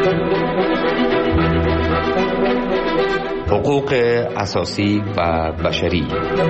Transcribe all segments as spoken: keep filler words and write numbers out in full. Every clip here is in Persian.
حقوق اساسی و بشری.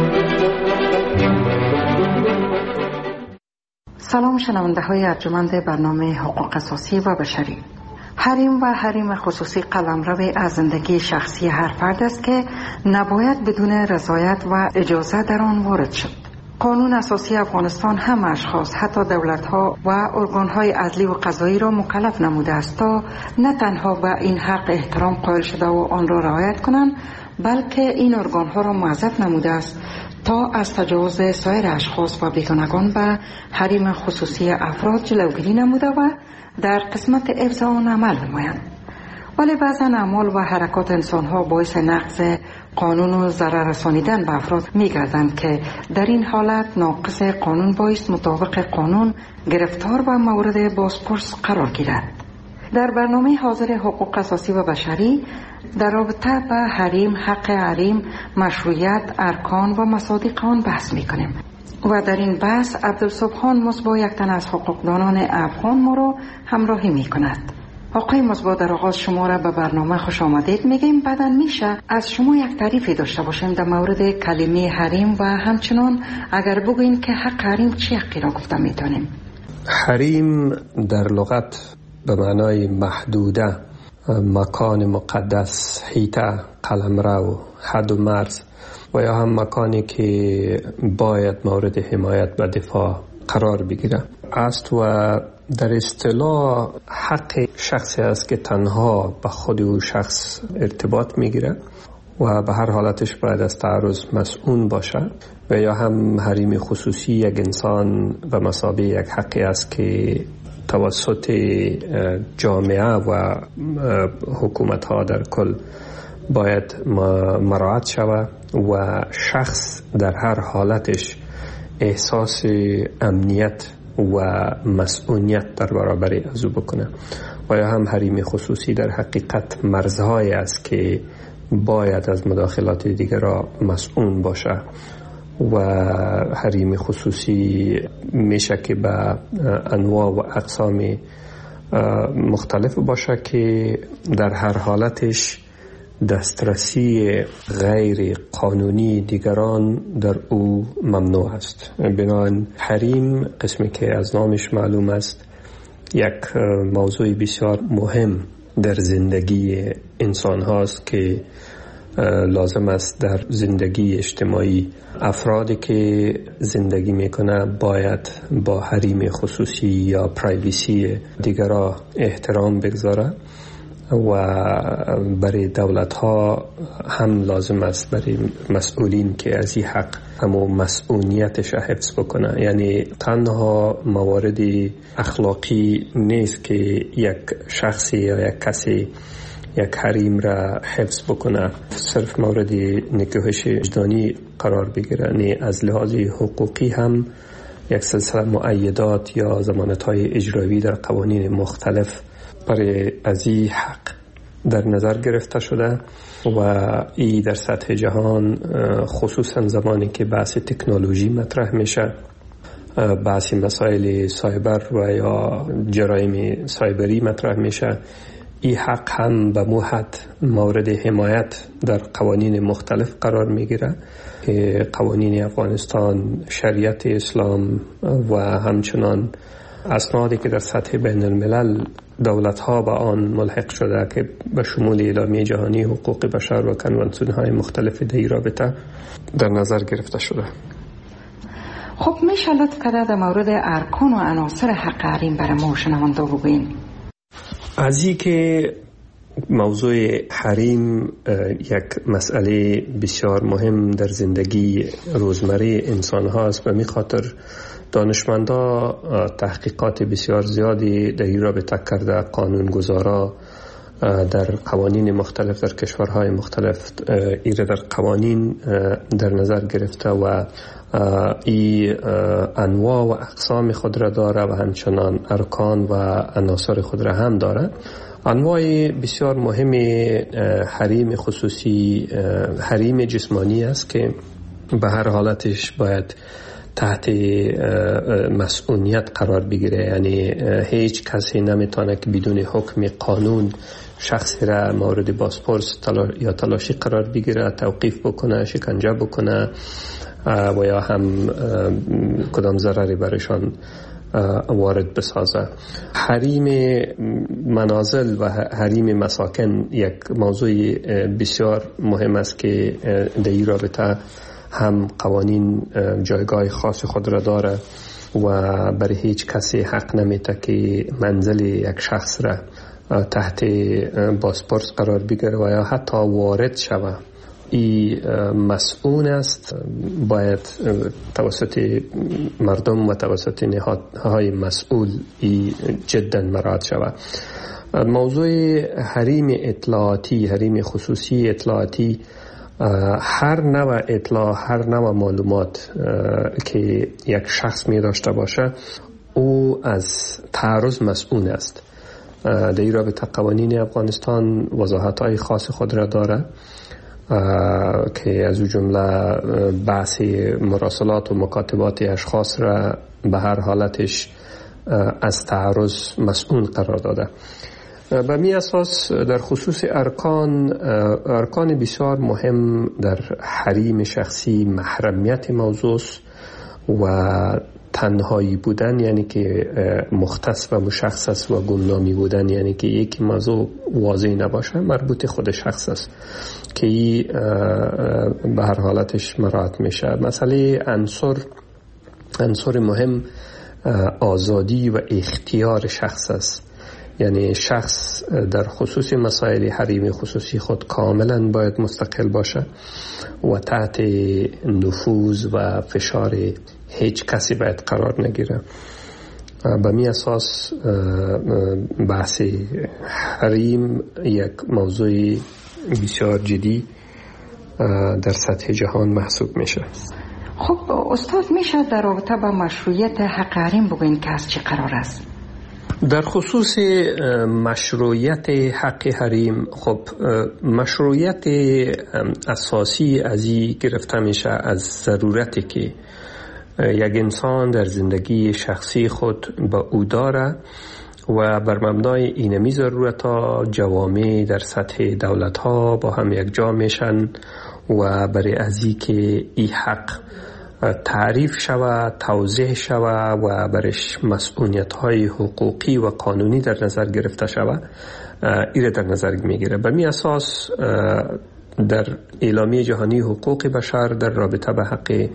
سلام شنونده های ارجمند برنامه حقوق اساسی و بشری. حریم و حریم خصوصی قلمرو از زندگی شخصی هر فرد است که نباید بدون رضایت و اجازه در آن وارد شد. قانون اساسی افغانستان هم اشخاص حتی دولت‌ها و ارگان‌های عدلی و قضایی را مکلف نموده است تا نه تنها به این حق احترام قائل شده و آن را رعایت کنند، بلکه این ارگان‌ها را موظف نموده است تا از تجاوز سایر اشخاص و بیگانگان به حریم خصوصی افراد جلوگیری نموده و در قسمت حفظ آن عمل نمایند. ولی بعضا اعمال و حرکات انسان‌ها باعث نقض قانون و ضرر رسانیدن به افراد می‌گردند که در این حالت ناقض قانون باعث مطابق قانون گرفتار و مورد بازپرس قرار گیرد. در برنامه حاضر حقوق اساسی و بشری در رابطه به حریم، حق حریم، مشروعیت، ارکان و مصادیق آن بحث می‌کنیم و در این بحث عبدالسبحان مصباح یک تن از حقوقدانان افغان ما را همراهی می‌کند. آقای مصباح، در آغاز شما را به برنامه خوش آمدید میگیم. بعداً میشه از شما یک تعریفی داشته باشیم در مورد کلمه حریم و همچنان اگر بگوین که حق حریم چی حقی را گفته میتونیم؟ حریم در لغت به معنای محدوده، مکان مقدس، حیطه، قلمرو، حد و مرز و یا هم مکانی که باید مورد حمایت و دفاع قرار بگیره است و در اصطلاح حق شخصی است که تنها به خود او شخص ارتباط میگیره و به هر حالتش باید از تعرض مسئول باشه و یا هم حریم خصوصی یک انسان به مثابه یک حقی است که توسط جامعه و حکومت ها در کل باید مراعات شود و شخص در هر حالتش احساس امنیت و مسئولیت در برابر از او بکنه و یا هم حریم خصوصی در حقیقت مرزهایی است که باید از مداخلات دیگر را مسئول باشه و حریم خصوصی میشه که به انواع و اقسام مختلف باشه که در هر حالتش دسترسی غیر قانونی دیگران در او ممنوع است. بنابراین حریم، قسمی که از نامش معلوم است، یک موضوع بسیار مهم در زندگی انسان هاست که لازم است در زندگی اجتماعی افرادی که زندگی میکنه باید با حریم خصوصی یا پرایویسی دیگران احترام بگذاره و برای دولت ها هم لازم است برای مسئولین که از این حق همو مسئولیتش حفظ بکنه. یعنی تنها موارد اخلاقی نیست که یک شخصی یا یک کسی یک حریم را حفظ بکنه، صرف مورد نکوهش وجدانی قرار بگیره. یعنی از لحاظ حقوقی هم یک سلسله مؤیدات یا ضمانت‌های اجرایی در قوانین مختلف برای از این حق در نظر گرفته شده و ای در سطح جهان خصوصا زمانی که بحث تکنولوژی مطرح میشه، بحث مسائل سایبر و یا جرایم سایبری مطرح میشه، این حق هم به مو حد مورد حمایت در قوانین مختلف قرار میگیره. قوانین افغانستان، شریعت اسلام و همچنان اسنادی که در سطح بین الملل دولت ها به آن ملحق شده که به شمول اعلامیه جهانی حقوق بشر و کنوانسیون های مختلف در رابطه در نظر گرفته شده. خب میشه لطف کرده در مورد ارکان و عناصر حق حریم برای ما شنونده بگوین؟ از این که موضوع حریم یک مسئله بسیار مهم در زندگی روزمره انسان هاست و می خاطر دانشمندا تحقیقات بسیار زیادی در این رابطه کرده. قانونگذارا در قوانین مختلف در کشورهای مختلف ایره در قوانین در نظر گرفته و ای انواع و اقسام خود را داره و همچنان ارکان و عناصر خود را هم داره. انواع بسیار مهم حریم خصوصی حریم جسمانی است که به هر حالتش باید تحت مسئولیت قرار بگیره. یعنی هیچ کسی نمیتونه که بدون حکم قانون شخصی را مورد بازپرس تلا یا تلاشی قرار بگیره، توقیف بکنه، شکنجه بکنه و یا هم کدام ضرری برشان وارد بسازه. حریم منازل و حریم مساکن یک موضوع بسیار مهم است که در این رابطه هم قوانین جایگاه خاص خود را داره و برای هیچ کسی حق نمیده که منزل یک شخص را تحت بازپرس قرار بگیره و یا حتی وارد شود. این مسئول است، باید توسط مردم و توسط نهادهای مسئول ای جدا مراعات شود. موضوع حریم اطلاعاتی، حریم خصوصی اطلاعاتی، هر نوع اطلاع، هر نوع معلومات که یک شخص می داشته باشه او از تعرض مسئول است. در این رابطه قوانین افغانستان وضاحت‌های خاص خود را داره که از او جمله بحث مراسلات و مکاتبات اشخاص را به هر حالتش از تعرض مسئول قرار داده. به می اساس در خصوص ارکان ارکان بسیار مهم در حریم شخصی محرمیت موضوع و تنهایی بودن، یعنی که مختص و مشخص و گمنامی بودن، یعنی که یک موضوع واضح نباشه، مربوط خود شخص است که این به هر حالتش مراعات میشه. مسئله عنصر عنصر مهم آزادی و اختیار شخص است. یعنی شخص در خصوص مسائل حریم خصوصی خود کاملا باید مستقل باشه و تحت نفوذ و فشار هیچ کسی باید قرار نگیره. به می اساس بحث حریم یک موضوع بسیار جدی در سطح جهان محسوب میشه. خب استاد، میشه در رابطه با مشروعیت حق حریم بگوین که از چی قرار است؟ در خصوص مشروعیت حق حریم، خب مشروعیت اساسی از این گرفته میشه از ضرورتی که یک انسان در زندگی شخصی خود با او داره و بر مبنای اینمی ضرورت ها جوامع در سطح دولت ها با هم یک جا میشن و برای ازی که این حق تعریف شود، توضیح شود و برش مسئولیت های حقوقی و قانونی در نظر گرفته شود، ایره در نظر میگیره. به می اساس در اعلامیه جهانی حقوق بشر در رابطه به حق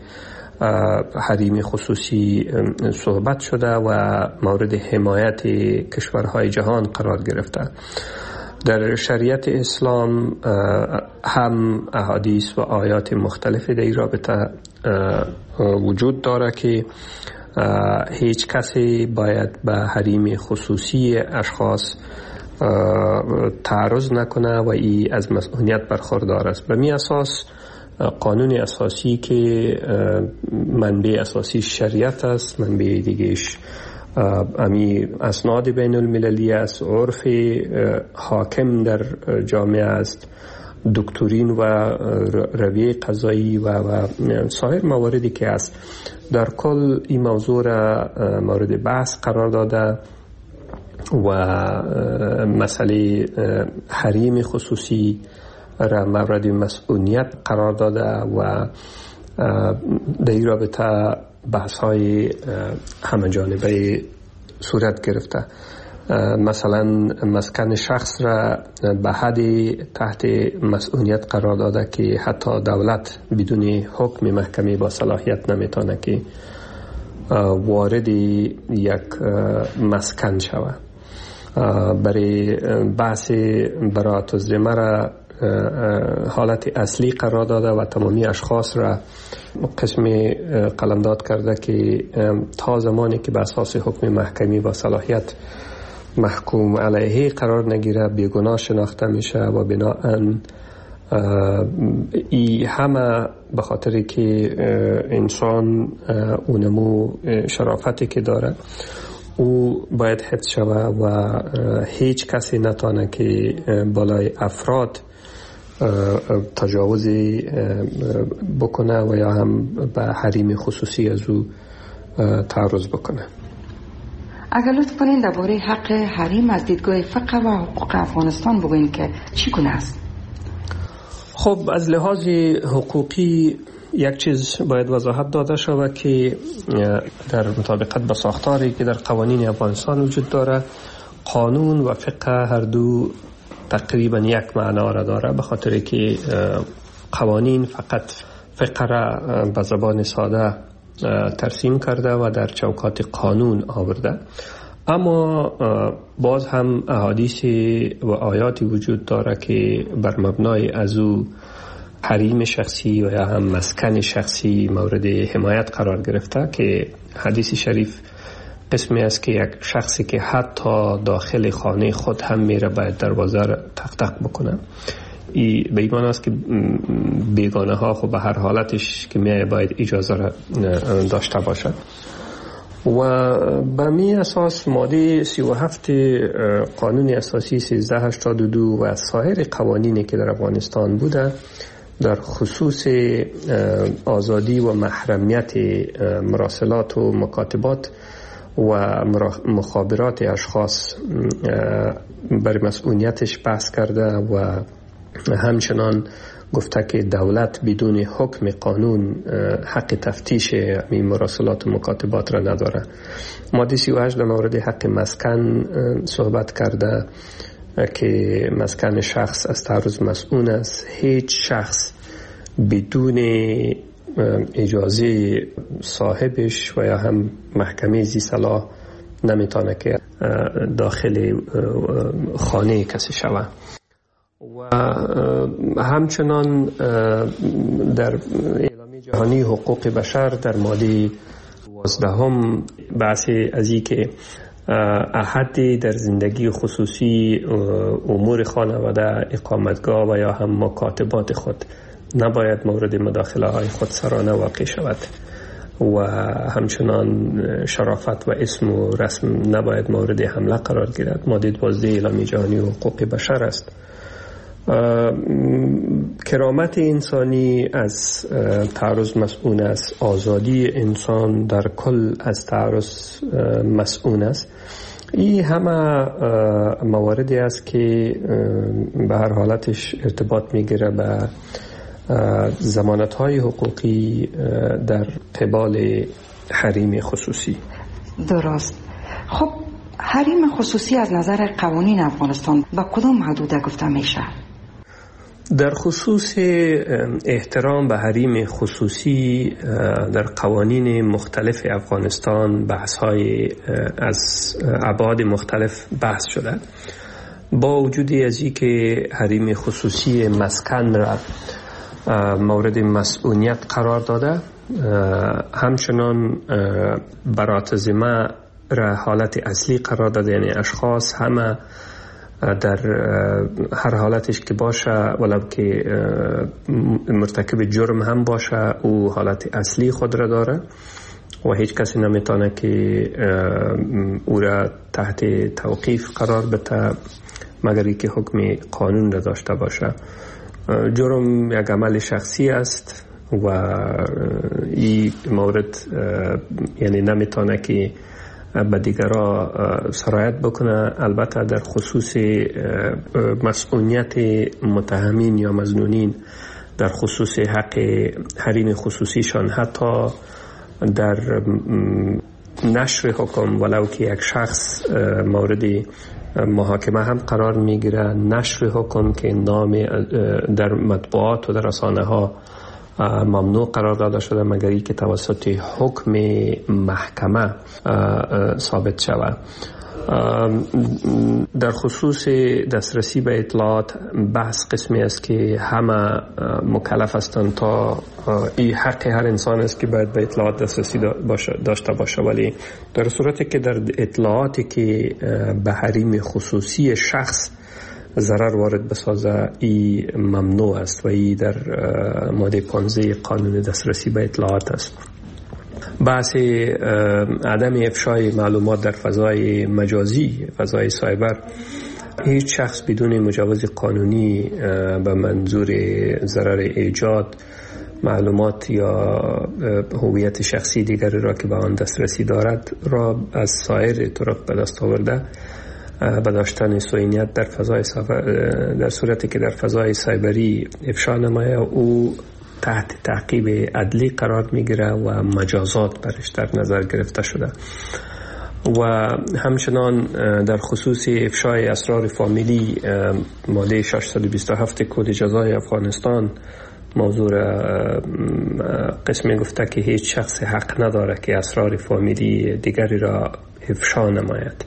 حریم خصوصی صحبت شده و مورد حمایت کشورهای جهان قرار گرفته. در شریعت اسلام هم احادیث و آیات مختلف در این رابطه وجود داره که هیچ کسی باید به حریم خصوصی اشخاص تعرض نکنه و ای از مسئولیت برخوردار است. به می اساس قانون اساسی که منبع اساسی شریعت است، منبع دیگهش امی اسناد بین المللی است، عرف حاکم در جامعه است، دکترین و رویه قضایی و, و سایر مواردی که است. در کل این موضوع را مورد بحث قرار داده و مسئله حریم خصوصی را مورد مسئولیت قرار داده و در این رابطه بحث های همه جانبه صورت گرفته. مثلا مسکن شخص را به حد تحت مسئولیت قرار داده که حتی دولت بدون حکم محکمه با صلاحیت نمیتونه که وارد یک مسکن شود. برای بحث براءت الذمه را حالت اصلی قرار داده و تمامی اشخاص را قسم قلمداد کرده که تا زمانی که به اساس حکم محکمی با صلاحیت محکوم علیه قرار نگیره بیگناه شناخته میشه و بناهن ای همه به خاطر که انسان اونمو شرافتی که داره او باید حفظ شود و هیچ کسی نتانه که بالای افراد تجاوزی بکنه و یا هم به حریم خصوصی از او تعرض بکنه. اگر لطف کنین درباره حق حریم از دیدگاه فقه و حقوق افغانستان بگوین که چگونه است؟ خب از لحاظ حقوقی یک چیز باید وضاحت داده شود که در مطابقت با ساختاری که در قوانین افغانستان وجود داره، قانون و فقه هر دو تقریبا یک معنا را داره، به خاطر که قوانین فقط فقه را به زبان ساده ترسیم کرده و در چوکات قانون آورده، اما باز هم احادیث و آیاتی وجود داره که بر مبنای از او حریم شخصی و یا هم مسکن شخصی مورد حمایت قرار گرفته، که حدیث شریف قسمی است که یک شخصی که حتی داخل خانه خود هم میره باید دروازه را تق تق بکنه. ای به این معنی است که بیگانه ها خب به هر حالتش که میای باید اجازه را داشته باشد. و به می اساس ماده سی و هفت قانون اساسی سیزده هشتاد و دو و سایر قوانینی که در افغانستان بوده در خصوص آزادی و محرمیت مراسلات و مکاتبات و مخابرات اشخاص بر مسئولیتش بحث کرده و همچنان گفته که دولت بدون حکم قانون حق تفتیش این مراسلات و مکاتبات را نداره. ماده سی و هشت در مورد حق مسکن صحبت کرده که مسکن شخص از تعرض مسئول است. هیچ شخص بدون اجازه صاحبش و یا هم محکمه ذی صلاح نمیتونه که داخل خانه کسی شود. و همچنان در اعلامیه جهانی حقوق بشر در ماده دوازده هم بحث از این که احد در زندگی خصوصی امور خانواده، اقامتگاه و یا هم مکاتبات خود نباید مورد مداخله های خود سرانه واقع شود و همچنان شرافت و اسم و رسم نباید مورد حمله قرار گیرد. ماده دوازده اعلامیه جهانی حقوق بشر است. کرامت انسانی از تعرض مسئول است. آزادی انسان در کل از تعرض مسئول است. این همه مواردی است که به هر حالتش ارتباط میگیره به ضمانت‌های حقوقی در قبال حریم خصوصی. درست. خب حریم خصوصی از نظر قوانین افغانستان با کدام حدود گفته میشه؟ در خصوص احترام به حریم خصوصی در قوانین مختلف افغانستان بحث‌های از ابعاد مختلف بحث شده. با وجود از این که حریم خصوصی مسکن را مورد مسئولیت قرار داده، همچنان برات ذمه را حالت اصلی قرار داده، یعنی اشخاص همه در هر حالتش که باشه ولو که مرتکب جرم هم باشه او حالت اصلی خود را داره و هیچ کسی نمیتونه که او را تحت توقیف قرار بده مگر اینکه حکم قانون را داشته باشه. جرم یک عمل شخصی است و این مورد یعنی نمیتونه که به دیگرها سرایت بکنه. البته در خصوص مسئولیت متهمین یا مظنونین در خصوص حق حریم خصوصیشان، حتی در نشر حکم ولو که یک شخص مورد محاکمه هم قرار میگیره، نشر حکم که نام در مطبوعات و در رسانه ها ممنوع قرار داده شده مگر اینکه توسط حکم محکمه ثابت شود. در خصوص دسترسی به اطلاعات بحث قسمی است که همه مکلف هستند تا این حق هر انسان است که باید به اطلاعات دسترسی داشته باشه، ولی در صورتی که در اطلاعاتی که به حریم خصوصی شخص ضرر وارد بسازه ای ممنوع است و ای در ماده پانزده قانون دسترسی به اطلاعات است. بحث عدم افشای معلومات در فضای مجازی، فضای سایبر، هیچ شخص بدون مجوز قانونی به منظور ضرر ایجاد معلومات یا هویت شخصی دیگری را که به آن دسترسی دارد را از سایر طرق به دست آورده به داشتن صهیونیت در فضای در صورتی که در فضای سایبری افشا نماید او تحت تعقیب عدلی قرار میگیره و مجازات برش در نظر گرفته شده. و همچنان در خصوص افشای اسرار فامیلی ماده ششصد و بیست و هفت کد جزای افغانستان موضوع قسمی گفته که هیچ شخص حق نداره که اسرار فامیلی دیگری را افشا نماید.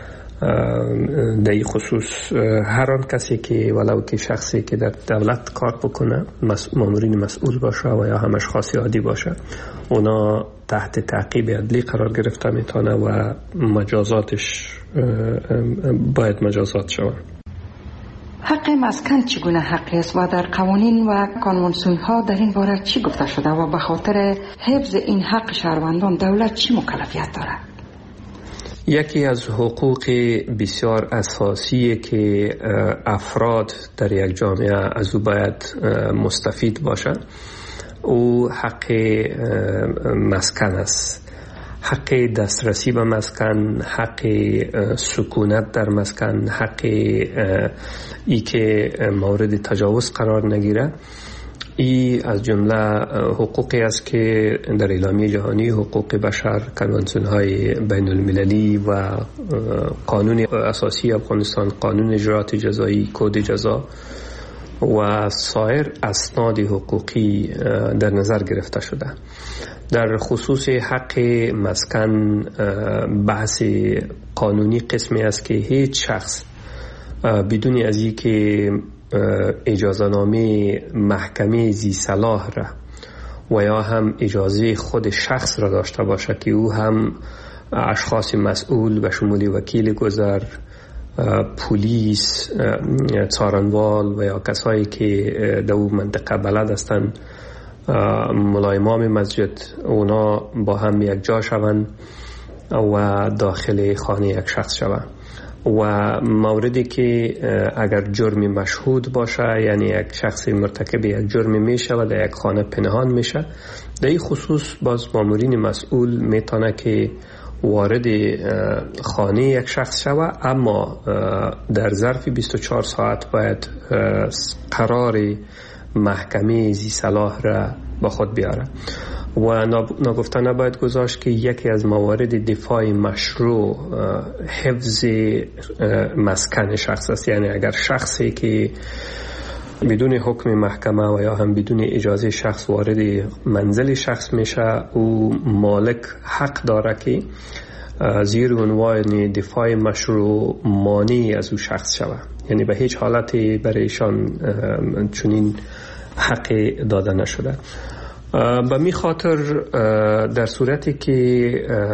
در این خصوص هر آن کسی که ولو که شخصی که در دولت کار بکنه مامورین مسئول باشه و یا هم اشخاص عادی باشه اونا تحت تعقیب عدلی قرار گرفته میتونه و مجازاتش باید مجازات شود. حق مسکن چگونه حقی است و در قوانین و کنوانسیون ها در این باره چی گفته شده و به خاطر حفظ این حق شهروندان دولت چی مکلفیت دارد؟ یکی از حقوق بسیار اساسی که افراد در یک جامعه از او باید مستفید باشند او حق مسکن است. حق دسترسی به مسکن، حق سکونت در مسکن، حق ای که مورد تجاوز قرار نگیره. ای از جمله حقوقی است که در اعلامیه جهانی حقوق بشر، کنوانسیون های بین المللی و قانون اساسی افغانستان، قانون اجرات جزایی، کد جزا و سایر اسناد حقوقی در نظر گرفته شده. در خصوص حق مسکن بحث قانونی قسمی است که هیچ شخص بدون از این که اجازه نامه محکمه ذی صلاح را و یا هم اجازه خود شخص را داشته باشه که او هم اشخاص مسئول به شمول وکیل گذر، پلیس، څارنوال و یا کسایی که در اون منطقه بلد هستند، ملایمان مسجد، اونا با هم یک جا شوند و داخل خانه یک شخص شوند. و موردی که اگر جرم مشهود باشه، یعنی یک شخص مرتکب یک جرم میشه و در یک خانه پنهان میشه، در این خصوص باز مامورین مسئول میتونه که وارد خانه یک شخص شوه، اما در ظرف بیست و چهار ساعت باید قرار محکمه ذی صلاح را با خود بیاره. و ناگفته نباید گذاشت که یکی از موارد دفاع مشروع حفظ مسکن شخص است. یعنی اگر شخصی که بدون حکم محکمه و یا هم بدون اجازه شخص وارد منزل شخص میشه، او مالک حق داره که زیر عنوان دفاع مشروع مانع از او شخص شود. یعنی به هیچ حالتی برای ایشان چنین حق داده نشده. به می خاطر در صورتی که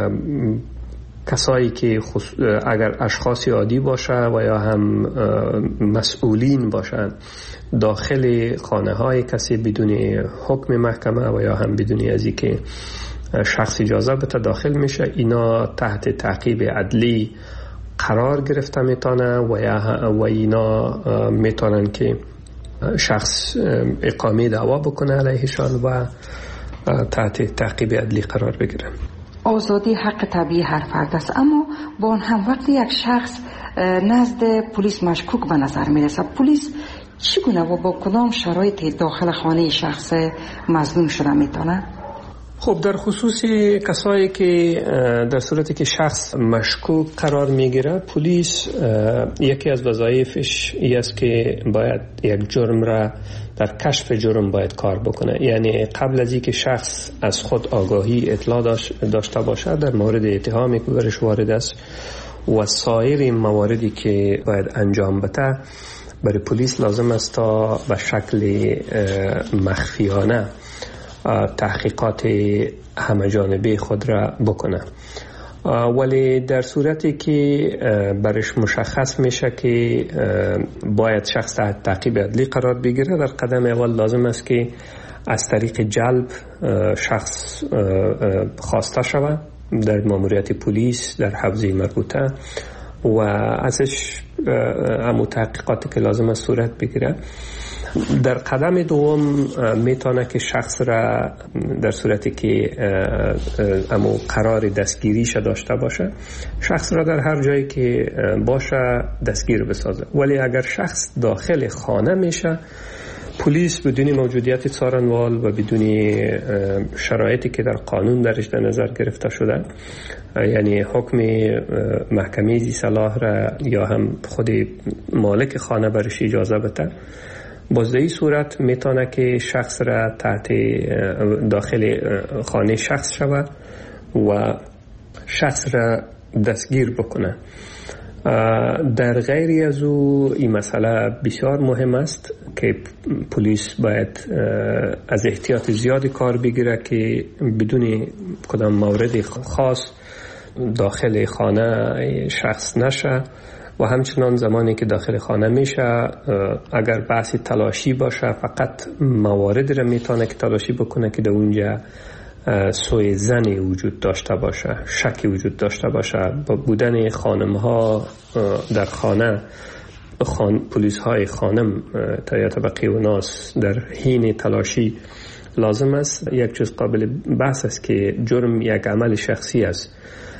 کسایی که اگر اشخاص عادی باشه و یا هم مسئولین باشند داخل خانه های کسی بدون حکم محکمه و یا هم بدون از اینکه شخص اجازه بده داخل میشه، اینا تحت تعقیب عدلی قرار گرفته میتونه و یا و اینا میتونن که شخص اقامه دعوا بکنه علیهشان و تحت تعقیب عدلی قرار بگیرن. آزادی حق طبیعی هر فرد است، اما با آن هم وقتی یک شخص نزد پلیس مشکوک به نظر میرسه، پلیس چگونه و با کدام شرایط داخل خانه شخص مظنون شده میتونه؟ خب در خصوص کسایی که در صورتی که شخص مشکوک قرار میگیره، پلیس یکی از وظایفش این است که باید یک جرم را در کشف جرم باید کار بکنه. یعنی قبل از اینکه شخص از خود آگاهی اطلاع داشته باشه در مورد اتهامی که برش وارد است و سایر مواردی که باید انجام بده، برای پلیس لازم است تا به شکل مخفیانه تحقیقات همه جانبه خود را بکنه. ولی در صورتی که برش مشخص میشه که باید شخص تحت تعقیب عدلی قرار بگیره، در قدم اول لازم است که از طریق جلب شخص خواسته شود در ماموریت پلیس در حوزه مربوطه و ازش همون تحقیقاتی که لازم است صورت بگیره. در قدم دوم میتونه که شخص را در صورتی که امو قرار دستگیریش داشته باشه، شخص را در هر جایی که باشه دستگیر بسازه. ولی اگر شخص داخل خانه میشه، پلیس بدون موجودیت څارنوال و بدون شرایطی که در قانون درش در نظر گرفته شده، یعنی حکم محکمه ذی صلاح را یا هم خود مالک خانه برش اجازه بده، باز این صورت میتونه که شخص را تحت داخل خانه شخص شود و شخص را دستگیر بکنه. در غیر از او این مسئله بسیار مهم است که پلیس باید از احتیاط زیادی کار بگیره که بدون کدام مورد خاص داخل خانه شخص نشه و همچنان زمانی که داخل خانه میشه اگر بحث تلاشی باشه فقط موارد را میتونه که تلاشی بکنه که در اونجا سوء ظنی وجود داشته باشه، شکی وجود داشته باشه. با بودن خانم ها در خانه خان... پلیس های خانم تا طبقه و ناس در حین تلاشی لازم است. یک چیز قابل بحث است که جرم یک عمل شخصی است.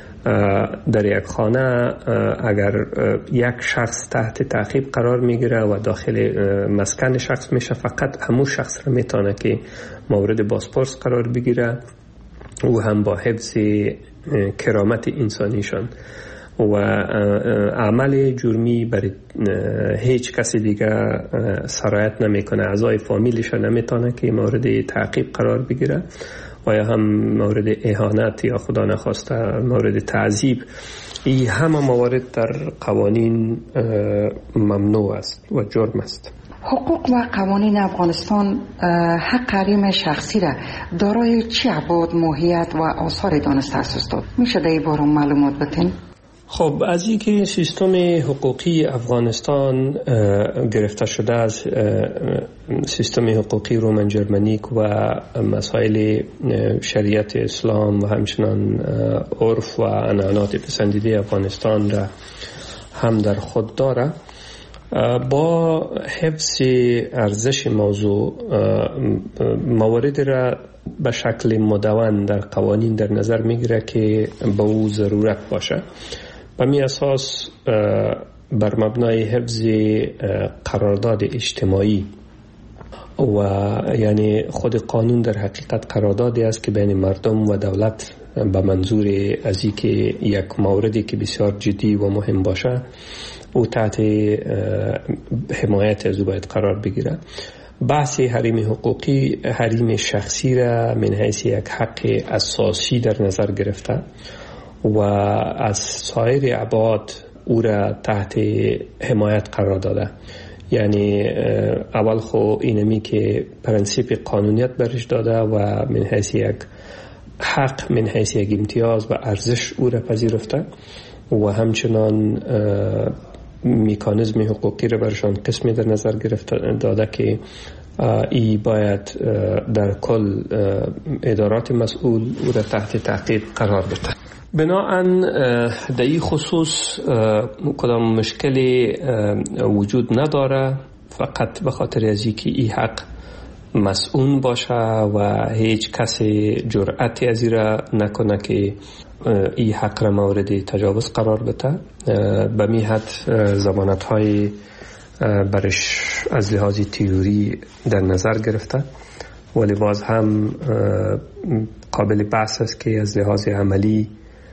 در یک خانه اگر یک شخص تحت تعقیب قرار میگیره و داخل مسکن شخص میشه، فقط همون شخص را میتونه که مورد بازپرس قرار بگیره و هم با حفظ کرامت انسانیشان و عمل جرمی برای هیچ کسی دیگه سرایت نمیکنه. اعضای فامیلش نمیتونه که مورد تعقیب قرار بگیره و یا هم مورد اهانت یا خدا نخواسته مورد تعذیب. این همه موارد در قوانین ممنوع است و جرم است. حقوق و قوانین افغانستان حق حریم شخصی را دارای چه ابعاد، ماهیت و آثار دانسته است؟ میشه در این باره معلومات بدین؟ خب از اینکه سیستم حقوقی افغانستان گرفته شده از سیستم حقوقی رومن جرمنیک و مسائل شریعت اسلام و همچنان عرف و عنعنات پسندیده افغانستان را هم در خود داره، با حفظ ارزش موضوع موارد را به شکل مدون در قوانین در نظر میگیره که به او ضرورت باشه. به می اساس بر مبنای حفظ قرارداد اجتماعی و یعنی خود قانون در حقیقت قراردادی است که بین مردم و دولت به منظور از اینکه یک موردی که بسیار جدی و مهم باشه او تحت حمایت از او باید قرار بگیره. بحث حریم حقوقی حریم شخصی را من حیث یک حق اساسی در نظر گرفته و از سایر ابعاد او را تحت حمایت قرار داده. یعنی اول خو اینمی که پرنسیپ قانونیت برش داده و من حیث یک حق، من حیث یک امتیاز و ارزش او را پذیرفته و همچنان میکانیزم حقوقی را برشان قسمی در نظر گرفته داده که ای باید در کل ادارات مسئول او را تحت تعقیب قرار بده. بناهن در این خصوص کدام مشکلی وجود نداره، فقط به خاطر از اینکه این حق مسئول باشه و هیچ کسی جرأتی از این را نکنه که این حق را مورد تجاوز قرار بده. به می حد ضمانت های برش از لحاظ تئوری در نظر گرفته، ولی باز هم قابل بحث است که از لحاظ عملی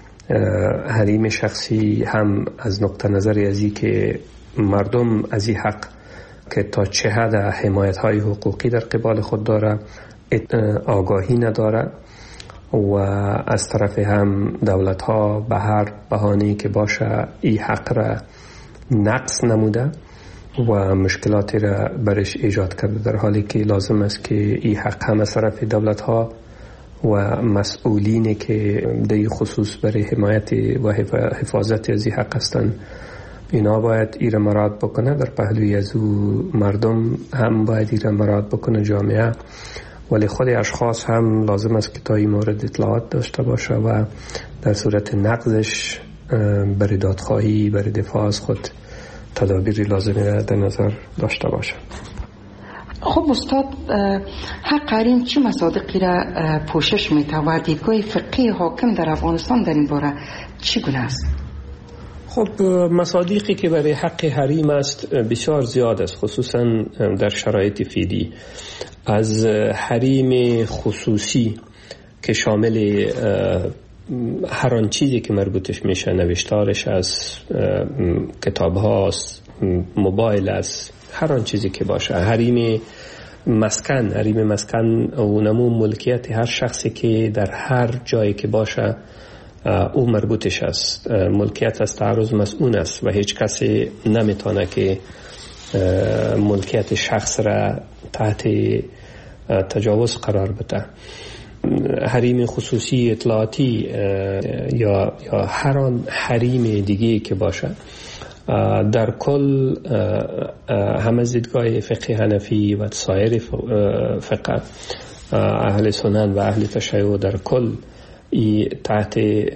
حریم شخصی هم از نقطه نظر از این که مردم از این حق که تا چه حد حمایت های حقوقی در قبال خود داره آگاهی نداره و از طرف هم دولت ها به هر بهانه‌ای که باشه این حق را نقص نموده و مشکلاتی را برش ایجاد کرده، در حالی که لازم است که این حق هم از طرف دولت ها و مسئولینی که در خصوص برای حمایت و حفاظت از این حق هستند اینا باید ایره مراد بکنه. در پهلوی از او مردم هم باید ایره مراد بکنه، جامعه، ولی خود اشخاص هم لازم است که تا این مورد اطلاعات داشته باشه و در صورت نقضش برای دادخواهی، برای دفاع از خود تدابیر لازمی را در نظر داشته باشند. خب استاد، حق حریم چه مصادیقی را پوشش میده و دیدگاه فقهی حاکم در افغانستان در این باره چگونه است؟ خب مصادیقی که برای حق حریم است بسیار زیاد است، خصوصا در شرایط فعلی. از حریم خصوصی که شامل هر آن چیزی که مربوطش میشه، نوشتارش از کتاب هاست، موبایل است، هر آن چیزی که باشه. حریم مسکن، حریم مسکن اونمو ملکیت هر شخصی که در هر جایی که باشه او مربوطش است. ملکیت از تعرض مسئول است و هیچ کسی نمیتونه که ملکیت شخص را تحت تجاوز قرار بده. حریم خصوصی اطلاعاتی یا یا هر آن حریم دیگه که باشه، در کل هم از دیدگاه فقه حنفی و سایر فقه اهل سنن و اهل تشیع در کل ای تحت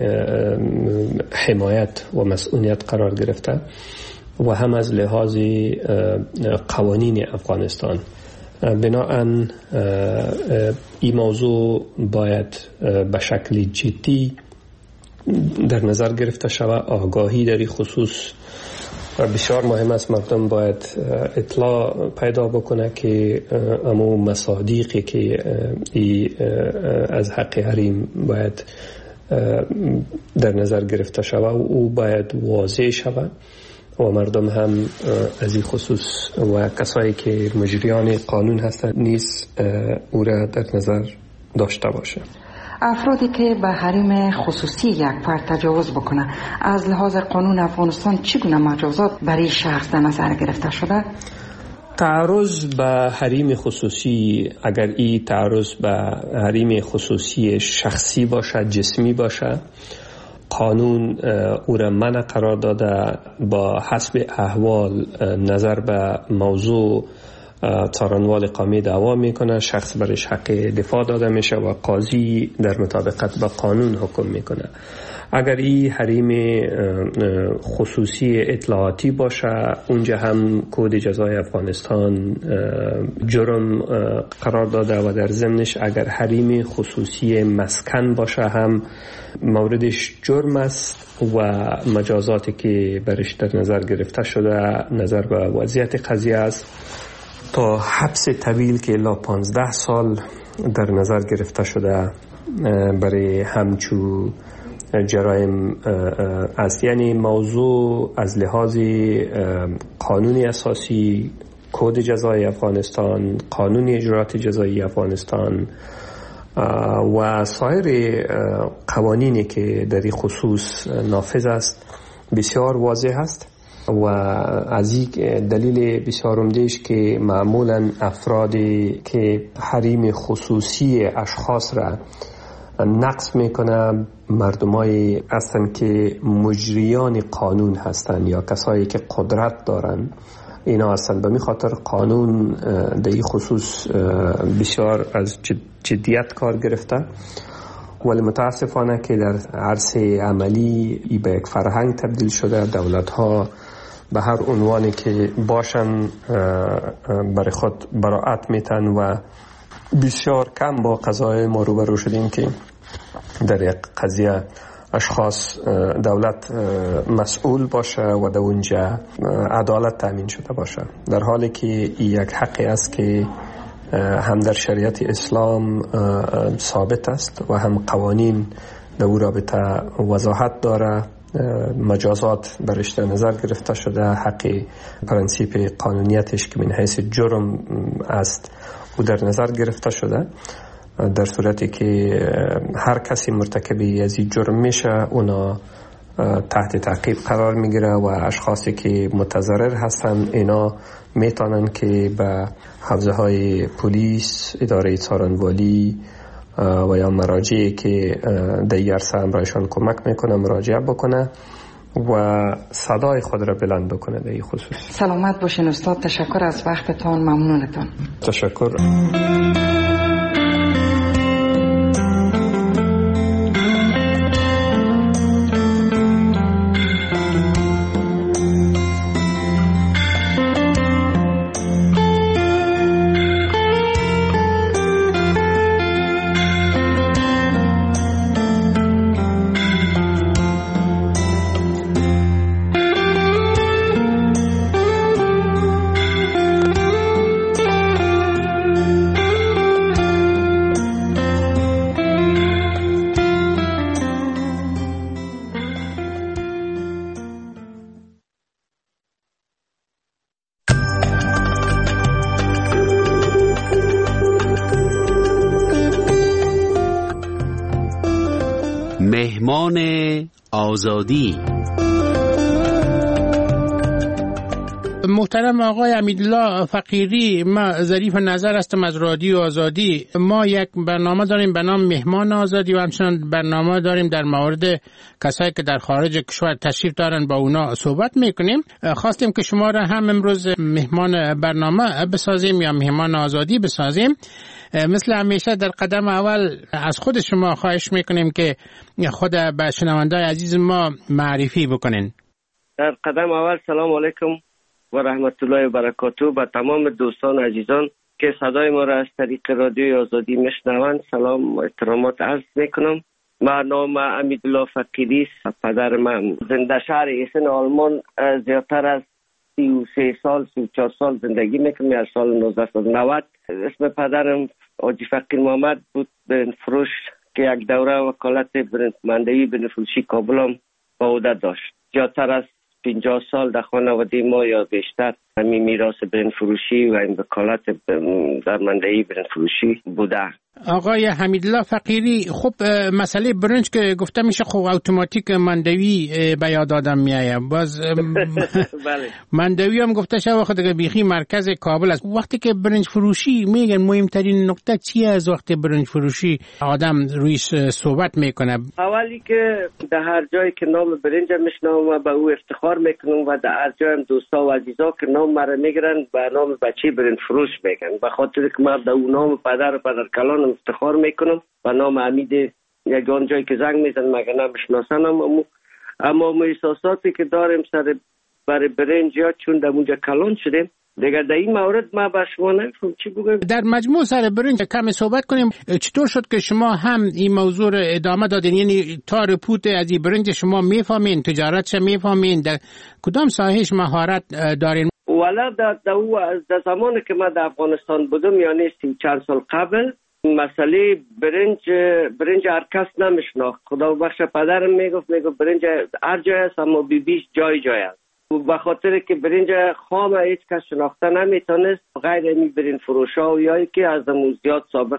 حمایت و مسئولیت قرار گرفته و هم از لحاظ قوانین افغانستان. بناهن این موضوع باید به شکل جدی در نظر گرفته شود. آگاهی در این خصوص بسیار مهم است. مردم باید اطلاع پیدا بکنه که امو مصادیقی که از حق حریم باید در نظر گرفته شود و او باید واضح شود و مردم هم از این خصوص و کسایی که مجریان قانون هستند نیز او را در نظر داشته باشه. افرادی که به حریم خصوصی یک فرد تجاوز بکنه، از لحاظ قانون افغانستان چگونه مجازات برای شخص در نظر گرفته شده؟ تعرض به حریم خصوصی، اگر این تعرض به حریم خصوصی شخصی باشه، جسمی باشه، قانون او را منع قرار داده. با حسب احوال نظر به موضوع څارنوال قومی دعوا میکنه، شخص برش حق دفاع داده میشه و قاضی در مطابقت با قانون حکم میکنه. اگر این حریم خصوصی اطلاعاتی باشه، اونجا هم کد جزای افغانستان جرم قرار داده و در ضمنش اگر حریم خصوصی مسکن باشه هم موردش جرم است و مجازاتی که برش در نظر گرفته شده نظر به وضعیت قضیه است تا حبس طویل که الا پانزده سال در نظر گرفته شده برای همچو جرایم است. یعنی موضوع از لحاظ قانون اساسی، کد جزای افغانستان، قانون اجرات جزایی افغانستان و سایر قوانینی که در این خصوص نافذ است بسیار واضح است و از این دلیل بسیار عمده‌اش که معمولا افرادی که حریم خصوصی اشخاص را نقض میکنه مردمایی هستند که مجریان قانون هستند یا کسایی که قدرت دارن اینا هستند. به می خاطر قانون در این خصوص بسیار از جدیت کار گرفته، ولی متاسفانه که در عرصه عملی ای به یک فرهنگ تبدیل شده. دولت ها به هر عنوانی که باشن برای خود براعت میتن و بسیار کم با قضای ما روبرو شدیم که در یک قضیه اشخاص دولت مسئول باشه و در اونجا عدالت تامین شده باشه، در حالی که یک حقی است که هم در شریعت اسلام ثابت است و هم قوانین در او رابطه وضاحت داره. مجازات برش در نظر گرفته شده، حق پرنسیپ قانونیتش که من حیث جرم است او در نظر گرفته شده. در صورتی که هر کسی مرتکبی از این جرم میشه اونا تحت تعقیب قرار میگیره و اشخاصی که متضرر هستن اینا میتونن که به حوزه های پلیس، اداره څارنوالی و یا مراجعی که در این عرصه همراهشان کمک میکنه مراجعه بکنه و صدای خود را بلند بکنه در این خصوص. سلامت باشین استاد، تشکر از وقتتان، ممنونتان. تشکر. مهمان آزادی. محترم آقای امیدالله فقیری، ما ظریف نظر هستم از رادیو آزادی. ما یک برنامه داریم به نام مهمان آزادی و همچنان برنامه داریم در مورد کسایی که در خارج کشور تشریف دارن با اونا صحبت میکنیم. خواستیم که شما را هم امروز مهمان برنامه بسازیم یا مهمان آزادی بسازیم. مثل همیشه در قدم اول از خود شما خواهش میکنیم که خود به شنوندای عزیز ما معرفی بکنین. در قدم اول سلام علیکم و رحمت الله و برکاته به تمام دوستان عزیزان که صدای ما را از طریق رادیوی آزادی میشنوند سلام و احترامات عرض میکنم. من نام امیدالله فقیری است. پدر من زنده شهر ایسن آلمان زیادتر از سی و سه سال سی و چهار سال زندگی میکنم. از سال نوزده صد و نود اسم پدرم حاجی فقیر محمد بود برنج فروش که یک دوره وکالت برنج مندوی برنج فروشی کابل هم با عهده داشت. زیادتر از پنجاه سال در خانواده ما یا بیشتر همین میراث برنج فروشی و این وکالت در مندوی برنج فروشی بوده. آقای حمیدالله فقیری، خب مسئله برنج که گفته میشه خب اتوماتیک مندوی به یاد آدم میایه. باز بله. مندوی هم گفته شده وقتی که بیخی مرکز کابل است. وقتی که برنج فروشی میگن مهمترین نکته چیه از وقتی برنج فروشی آدم رویش صحبت میکنه؟ اولی که در هر جایی که نام برنج میشنوم و به او افتخار میکنم و در هر جای دوستا و عزیزا که نام مرا میگیرن به نام بچه برنج فروش میگن، به خاطر که من در اون نام پدر و پدرکلان افتخار میکنم و نام حمید یگان جایی که زنگ میزن مگه نمیشناسن. اما اما احساساتی که داریم سر برای برنج یا چون در اونجا کلان شدیم دیگه در این مورد ما به شما نمیفهم چی بگم. در مجموع سر برنج کمی صحبت کنیم. چطور شد که شما هم این موضوع رو ادامه دادین؟ یعنی تا رپوت از این برنج شما میفهمین، تجارتش میفهمین، در کدام ساحهش مهارت دارین؟ والا در در زمانی که من در افغانستان بودم یعنی سی چند سال قبل مسئله برنج برنج هر کس نمیشناخت. خدا بخش پدرم میگفت میگفت برنج هر جای است اما بی بیش جای جای است. به خاطر که برنج خام هیچ کس شناخته نمیتونست غیر این برنج فروشا و یایی که از اون زیاد سابق.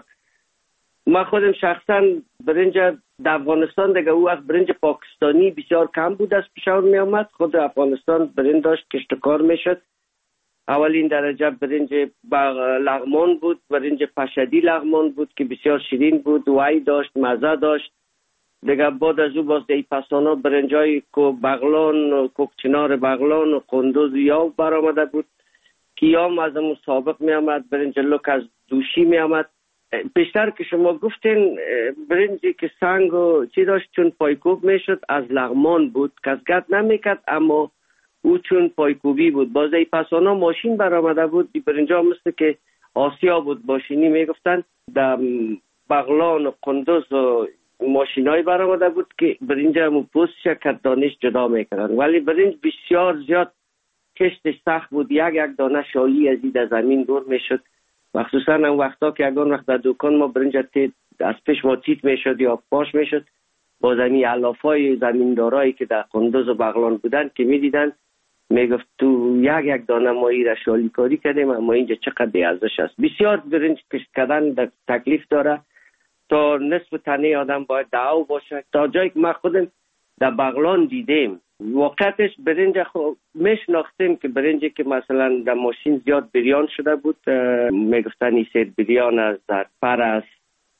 من خودم شخصا برنج در افغانستان دیگه او از برنج پاکستانی بسیار کم بود از پیشور می آمد. خود افغانستان برنج داشت کشتکار میشد. اولین درجه برنج لغمان بود، برنج پشدی لغمان بود که بسیار شیرین بود، وای داشت، مزه داشت. دیگه بعد از او باز دی پسانا برنجای کو بغلان، کوکچنار بغلان و قندوز یاو برآمده بود. کیام از اون سابق می آمد، برنج لوک از دوشی می آمد. بیشتر که شما گفتین برنجی که سنگ و چی داشت چون پایکوب می شد از لغمان بود، کس گرد نمی کرد اما او چون پایکوبی بود. باز ای پسانا ماشین برآمده بود. دی برنجا مثل که آسیا بود باشینی میگفتن. در بغلان و قندوز و ماشینای برآمده بود که برنج همون پوستش کت دانش جدا میکردن. ولی برنج بسیار زیاد کشتش سخت بود. یک یک دانه شایی از این زمین دور میشد. مخصوصا اون وقتا که اگه اون وقت در دکان ما برنج از پیش ما تیت میشد یا پاش میشد با زمین علافای زمیندارایی که در قندوز و بغلان بودن که میدیدن میگفت تو یک یک دانه ما ای را شالی کاری کردیم اما اینجا چقدر ارزش است. بسیار برنج کشت کردن در تکلیف داره. تا نصف تنه آدم باید دعو باشه. تا جایی که ما خودم در بغلان دیدیم واقعتش برنج خود میشناختیم که برنجی که مثلا در ماشین زیاد بریان شده بود میگفتن این سیر بریان از در پر است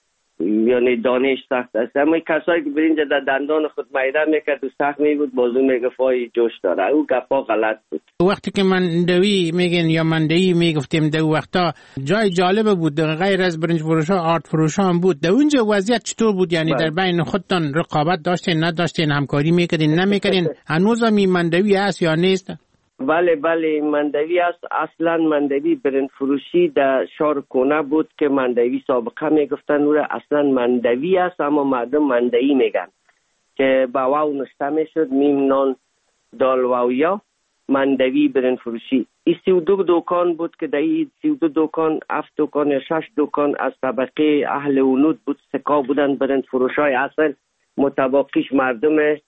یعنی دانش سخت است. اما کسایی که برنج در دندان خود میده میکرد و سخت می بود بازو میگفت آی جوش داره. او گپا غلط بود. وقتی که مندوی میگن یا مندوی میگفتیم در وقتا جای جالب بود غیر از برنج فروشا آرت فروشا هم بود. در اونجا وضعیت چطور بود؟ یعنی بله. در بین خودتان رقابت داشتین نداشتین، همکاری میکردین نمیکردین؟ هنوز هم این مندوی هست یا نیست؟ بله بله مندوی است. اصلا مندوی برنج فروشی در شهر کنه بود که مندوی سابقه میگفتن او اصلا مندوی است اما مردم مندوی میگن که با واو نشته میشد میم نان دال واو یا مندوی برنج فروشی. این سی و دو دکان بود که در این سی و دو دکان هفت دکان یا شش دکان از طبقه اهل ونود بود. سکا بودن برنج فروشای اصل متباقیش مردم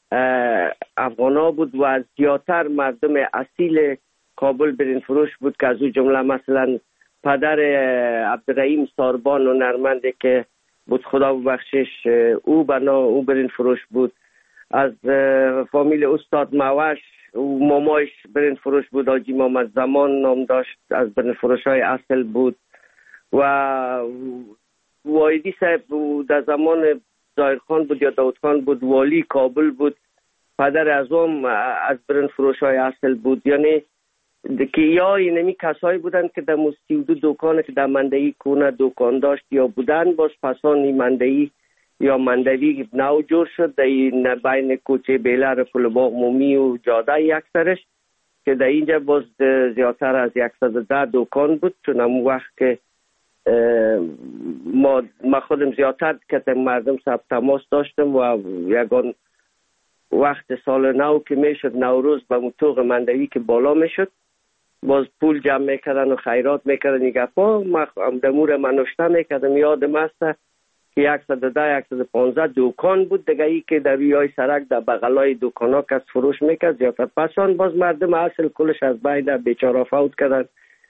افغانا بود و زیادتر مردم اصیل کابل برنج فروش بود که از او جمله مثلا پدر عبدالرحیم ساربان و نرمنده که بود، خدا ببخشش. او بنا او برین فروش بود. از فامیل استاد موش او مامایش برین فروش بود، حاجی محمد زمان نام داشت، از برین فروش های اصل بود. و وایدی صاحب در زمان ظاهر خان بود یا داود خان بود، والی کابل بود، پدر اعظم از برین فروش های اصل بود. یعنی که یا اینمی کسایی بودن که در مستیودو دکانه که در مندهی کونه دکان داشت یا بودن، باز پسانی مندهی یا مندوی نو جور شد در بین کوچه بیلر پلباغ مومی و جاده یک سرش، که در اینجا باز زیادتر از صد و ده دکان بود. چون همون وقت که ما, ما خودم زیادتر که مردم سب تماس داشتم و یکان وقت سال نو که میشد نوروز به موتوق مندوی که بالا میشد، باز پول جمع میکردن و خیرات میکردن. این گفا ما دمور منوشته میکردم، یادم است که صد و ده صد و پانزده دکان بود دیگه، ای که در روی سرک در بغلای دکان ها کس فروش میکرد زیادتر. پسان باز مردم اصل کلش از بین بیچاره فوت کردن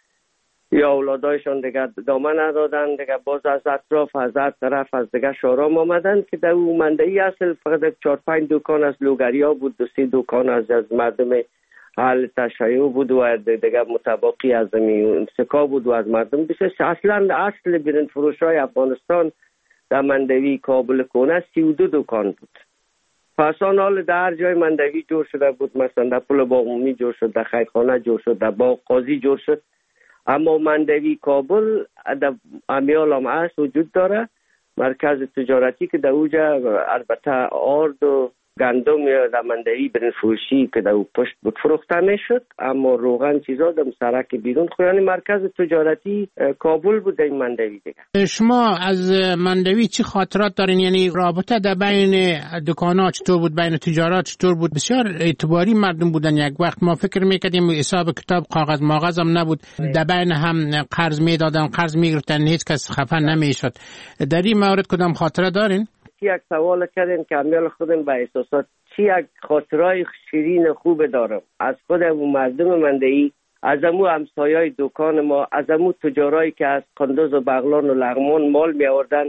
یا اولادایشان دیگه دامن ندادن دیگه، باز از اطراف از هر طرف از دیگه شارام آمدن که در اون مندهی اصل فقط چهار پنج دکان از لوگریا بود، دو سه دکان از از مردم حال تشیع بود و دیگه متباقی از سکا بود و از مردم بسیار. اصلا اصل برین فروش های افغانستان در مندوی کابل کونه سی و دو دکان بود. پسان حال در هر جای مندوی جور شده بود، مثلا در پل باغ جور شد، در خیرخانه جور شد، در باغ قاضی جور شد. اما مندوی کابل در امیال هم هست وجود داره، مرکز تجارتی که در اوجا البته آرد و گندم یا در مندوی برین فروشی که در او پشت بود فروخته میشد، اما روغن چیزا در سرک بیرون خود. یعنی مرکز تجارتی کابل بود در این مندوی دیگه. شما از مندوی چی خاطرات دارین؟ یعنی رابطه در بین دکانا چطور بود، بین تجارات چطور بود؟ بسیار اعتباری مردم بودن. یک وقت ما فکر میکردیم حساب کتاب کاغذ ماغذ هم نبود، در بین هم قرض میدادن، قرض میگرفتن، هیچ کس خفه نمیشد. در این مورد کدام خاطره دارین؟ یک سوال کردن که امیال خودم به احساسات چی یک خاطرهای شیرین خوب دارم از خود و مردم مندهی، از امو همسایای دکان ما، از امو تجارایی که از قندوز و بغلان و لغمان مال می آوردن.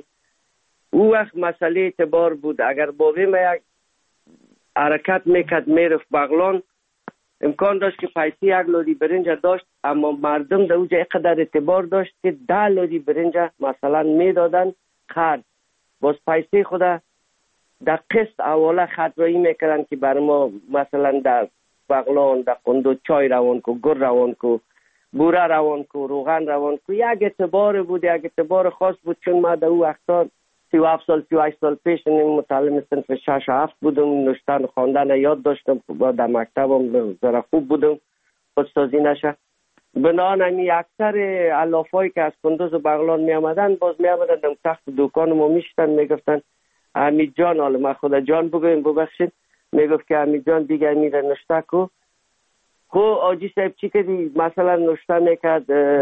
او وقت مسئله اعتبار بود. اگر باقی ما یک حرکت میکرد میرفت بغلان، امکان داشت که پیسی یک لودی برنج داشت، اما مردم در اوجه اقدر اعتبار داشت که ده لودی برنج مثلا میدادن خرد، باز پیسی خدا در قسط اوله خطرایی میکردن که بر ما مثلا در بغلان در قندو چای روان کو، گر روان کو، بوره روان کو، روغن روان کو. یک اعتبار بود، یک اعتبار خاص بود. چون ما در او وقتا سی و هفت سال سی و هشت سال پیش متعلم صنف شش و هفت بودم، نوشتن خواندن یاد داشتم، در مکتبم ذره خوب بودم، استادی نشه. بنان همی اکثر علافایی که از قندوز و بغلان می آمدن باز می آمدن در تخت دکان ما می شدن، می گفتن حمید جان، حالا ما خدا جان بگویم ببخشید، می گفت که حمید جان دیگه میره نشته کو. خو آجی صاحب چی کردی؟ مثلا نشته میکرد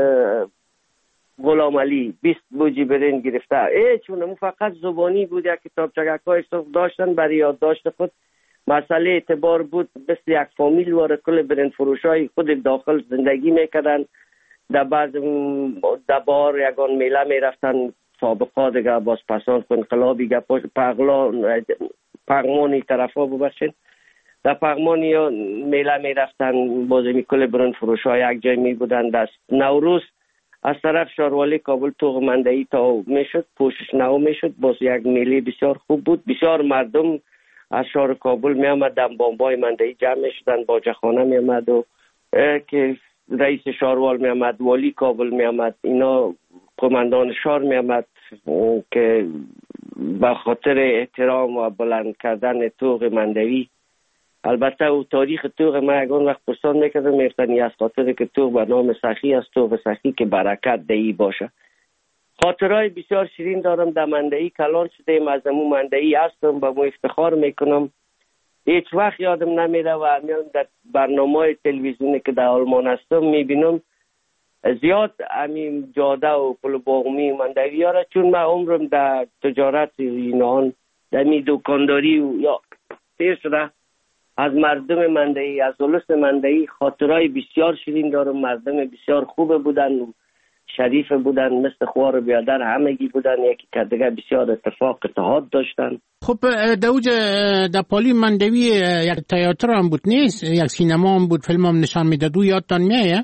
غلام علی بیست بوجی برنج گرفته، ای چون فقط زبانی بود، یک کتاب چگکای صف داشتن برای یادداشت خود. مسئله اعتبار بود، مثل یک فامیل واره کل برنج فروشای خود داخل زندگی میکردن. در بعض در بار یگان میله میرفتن، سابقا دیگه باز پسان انقلابی گه پغلان پغمانی طرف ها ببخشین، در پغمانی ها میله میرفتن، باز می کل برنج فروشای یک جای می بودن. دست نوروز از طرف شاروالی کابل توغ مندهی تا میشد، پوشش نو میشد، باز یک میله بسیار خوب بود. بسیار مردم از شهر کابل می آمدن، بامبای مندهی جمع شدن، باجخانه می آمد و که رئیس شهروال می آمد، والی کابل می آمد، اینا قماندان شهر می آمد که به خاطر احترام و بلند کردن توغ مندهی. البته او تاریخ توغ ما یکان وقت پرسان میکردم، میفتنی از خاطر که توغ به نام سخی است، توغ سخی که برکت دهی باشه. خاطرهای بسیار شیرین دارم. در مندهی کلان شده، از امو مندهی هستم، به مو افتخار میکنم. هیچ وقت یادم نمیره و همیان در برنامه تلویزیونی که در آلمان هستم میبینم زیاد همین جاده و پل باغمی مندهی ها را، چون من عمرم در تجارت اینان در می دکانداری و یا تیر شده. از مردم مندهی، از اولس مندهی خاطرهای بسیار شیرین دارم. مردم بسیار خوب بودن، شریف بودن، مثل خوار بیادر همگی بودن، یکی که دیگه بسیار اتفاق اتحاد داشتن. خب دوج در پالی مندوی یک تئاتر هم بود نیست؟ یک سینما هم بود، فیلم هم نشان میداد، او یادتان میایه؟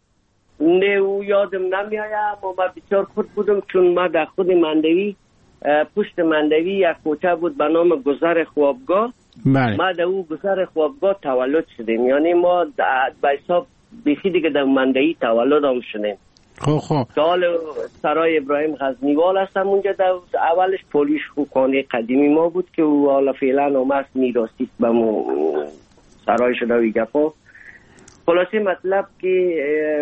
نه او یادم نمیایه، اما من بسیار خود بودم چون ما در خود مندوی پشت مندوی یک کوچه بود به نام گذر خوابگاه. بله. ما در او گذر خوابگاه تولد شدیم، یعنی ما به حساب بیخی دیگه در مندوی تولد هم شدیم. خب خب سال سرای ابراهیم غزنیوال هستم اونجا، در اولش پولیش خانه قدیمی ما بود که او حالا فعلا اومد میراثی به مو سرای شده و گپا. خلاصه مطلب که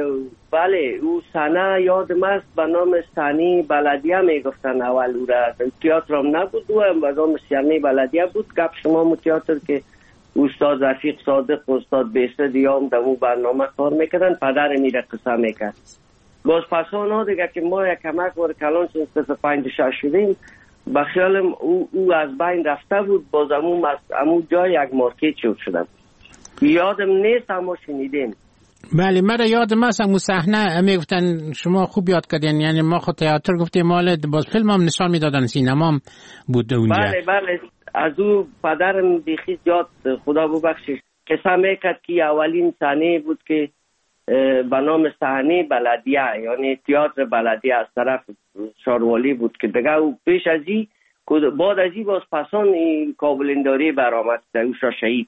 بله او سنه یادم است به نام سنی بلدیه میگفتن اول او را، تئاتر هم نبود و به نام سنی بلدیه بود. گپ شما مو تئاتر که استاد رفیق صادق و استاد بیسد یا هم در اون برنامه کار میکردن، پدر میره قصه میکرد. باز پسان دیگه که ما یک کمک وار کلان چون سه پنج شش شدیم به خیالم او, او از بین رفته بود، باز امون, امون جای یک مارکت شد شده. یادم نیست اما شنیدیم. بله مرا یادم است امون صحنه میگفتن، شما خوب یاد کردین، یعنی ما خود تئاتر گفتیم مال باز فیلم هم نشان میدادن، سینما هم بود اونجا. بله بله از او پدرم بیخی یاد خدا ببخشش قصه میکرد که اولین صحنه بود که به نام صحنه بلدیه، یعنی تئاتر بلدیه از طرف شاروالی بود که دیگه او پیش از این بعد از این باز پسان این کابلنداری برآمد در اوشا شهید.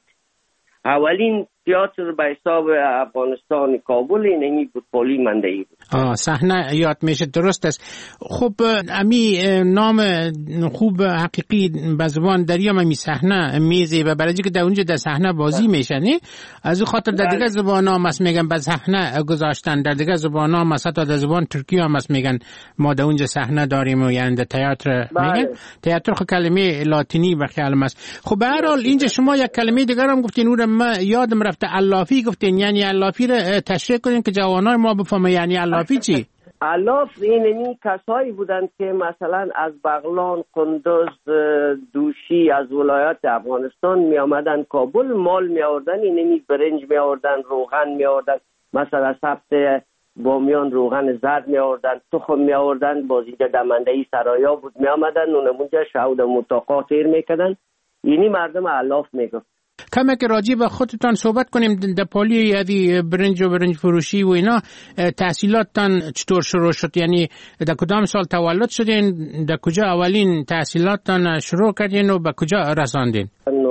اولین تئاتر به حساب افغانستان کابل اینمی بود، پالی مندهی بود. آه صحنه یاد میشه، درست است. خب امی نام خوب حقیقی به زبان دریا امی صحنه میزه و برای که در اونجا در صحنه بازی میشه نه، از اون خاطر در دیگه زبان ها مست میگن به صحنه گذاشتن، در دیگه زبان ها مثلا در زبان ترکی ها مست میگن ما در اونجا صحنه داریم و یعنی در تئاتر میگن تئاتر. خب کلمه لاتینی و خیال است. خب به هر حال اینجا شما یک کلمه دیگر هم گفتین، اون ما یادم رفته علافی گفتین، یعنی علافی رو تشریح کنین که جوانای ما بفهمه یعنی علافی چی؟ علاف این این کسایی بودند که مثلا از بغلان، قندوز، دوشی از ولایات افغانستان می آمدن کابل، مال می آوردن، اینمی برنج می آوردن، روغن می آوردن، مثلا سبت بامیان روغن زرد می آوردن، تخم می آوردن، بازیده دمندهی سرایا بود می آمدن، اونمونجا شهود متاقا تیر می کردن. اینی مردم علاف می گفت. کمی که راجع به خودتان صحبت کنیم، در پالی یعنی برنج و برنج فروشی و اینا تحصیلاتتان چطور شروع شد؟ یعنی در کدام سال تولد شدین؟ در کجا اولین تحصیلاتتان شروع کردین و به کجا رساندین؟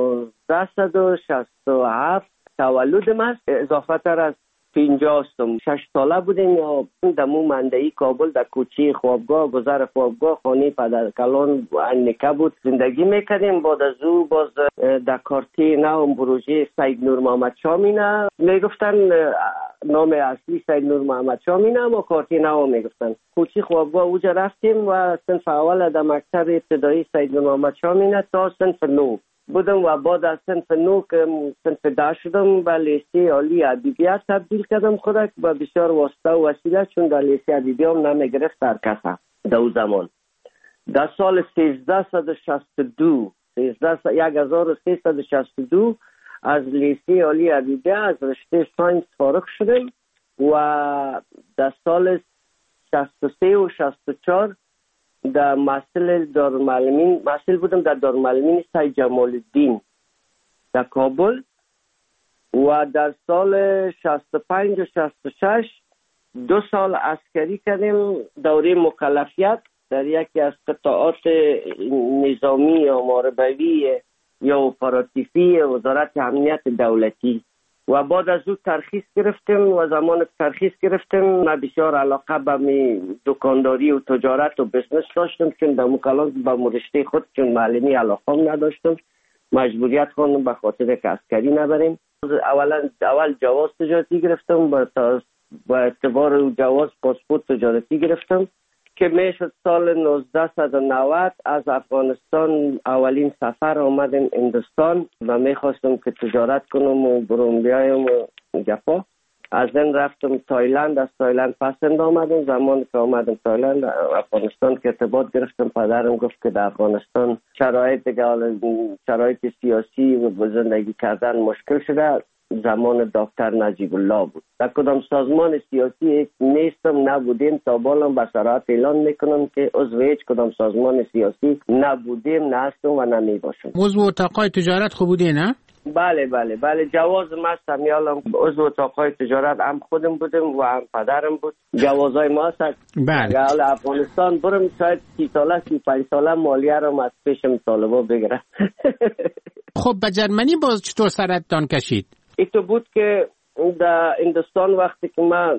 نوزده و شصت و هفت تولدم است، اضافه تر از پنجاه استم. شش ساله بودیم یا دمو مندهی کابل در کوچه خوابگاه گذر خوابگاه خانه پدر کلان و انکه بود زندگی میکردیم. بعد از او باز در کارتی نام پروژه سید نور محمد شامینه میگفتن، نام اصلی سید نور محمد شامینه اما کارتی نام میگفتن. کوچه خوابگاه اوجا رفتیم و صنف اول در مکتب ابتدایی سید نور محمد شامینه تا صنف نو بودم و بعد از صنف نو که صنف ده شدم به لیسه عالی ادبیات تبدیل کردم خودک و بسیار واسطه و وسیله، چون در لیسه ادبیات هم نمیگرفت در کسا در او زمان. در سال سیزده و شصت و دو یک هزار و سیصد و شصت و دو از لیسه عالی ادبیات از رشته ساینس فارغ شدم و در سال شصت و سه و شصت و چهار در محصل دارالمعلمین محصل بودم در دارالمعلمین سید جمال الدین در کابل و در سال شصت و پنج و شصت و شش دو سال عسکری کردیم، دوره مکلفیت در یکی از قطاعات نظامی یا محاربوی یا اپراتیفی وزارت امنیت دولتی و بعد از او ترخیص گرفتیم و زمان ترخیص گرفتیم من بسیار علاقه به دکانداری و تجارت و بزنس داشتم، چون در مکالات به مرشته خود چون معلمی علاقه نداشتم، مجبوریت خواندم به خاطر که عسکری نبریم. اولا اول جواز تجارتی گرفتم، با اعتبار جواز پاسپورت تجارتی گرفتم که میشد سال نوزده و نود از افغانستان اولین سفر آمدم هندوستان و میخواستم که تجارت کنم و برون بیایم و گپا. از این رفتم تایلند، از تایلند پسند آمدم. زمان که آمدم تایلند افغانستان که ارتباط گرفتم، پدرم گفت که در افغانستان شرایط شرایط سیاسی و زندگی کردن مشکل شده، زمان دکتر نجیب الله بود. در کدام سازمان سیاسی نیستم، نبودیم، تا بالام به صراحت اعلان میکنم که عضو هیچ کدام سازمان سیاسی نبودیم، نه هستم و نمی باشم. عضو اتاقای تجارت خوب بودی نه؟ بله بله بله جواز ما هستم، یالم عضو اتاقای تجارت هم خودم بودم و هم پدرم بود. جوازای ما هست. بله. اول افغانستان برم شاید سی ساله سی پنج ساله مالیه رو از پیشم طالبا بگیرم. خب به جرمنی باز چطور سرتان کشید؟ این تو بود که در هندوستان وقتی که من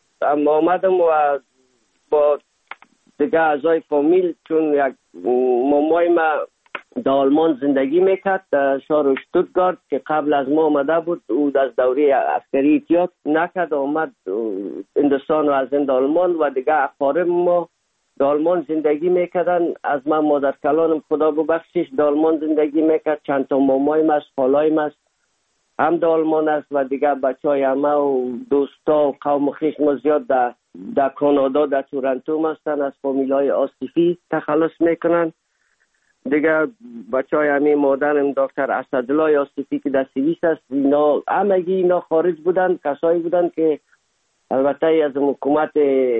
آمدم و با دیگه اعضای فامیل، چون یک مامای ما در آلمان زندگی میکرد در شهر شتوتگارت که قبل از ما آمده بود، او از دوره عسکری احتیاط نکرد آمد هندوستان و از هند آلمان و دیگه اقارب ما در آلمان زندگی میکردن. از من مادر کلانم خدا ببخشش در آلمان زندگی میکرد، چند تا مامایم است، خالایم است هم در آلمان است و دیگه بچه های همه و دوستا و قوم خویش ما زیاد در در کانادا در تورنتو هستن، از فامیل های آصفی تخلص میکنن. دیگه بچه های همه مادرم دکتر اسدالله آصفی که در سوئیس است، اینا همگی اینا خارج بودن، کسایی بودن که البته از حکومت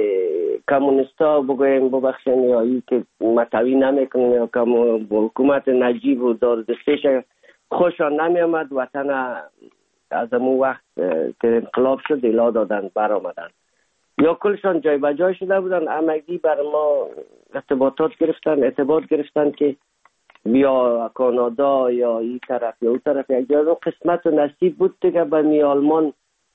کمونیستا بگویم ببخشن یا ای که متوی نمیکنن یا حکومت نجیب و داردستش خوشان نمی آمد، وطن از امون وقت که انقلاب شد الا دادن بر آمدن یا کلشان جای بجای شده بودن. همگی بر ما ارتباطات گرفتن ارتباط گرفتن که بیا کانادا یا این طرف یا اون طرف، یک جا قسمت و نصیب بود دیگه به می آلمان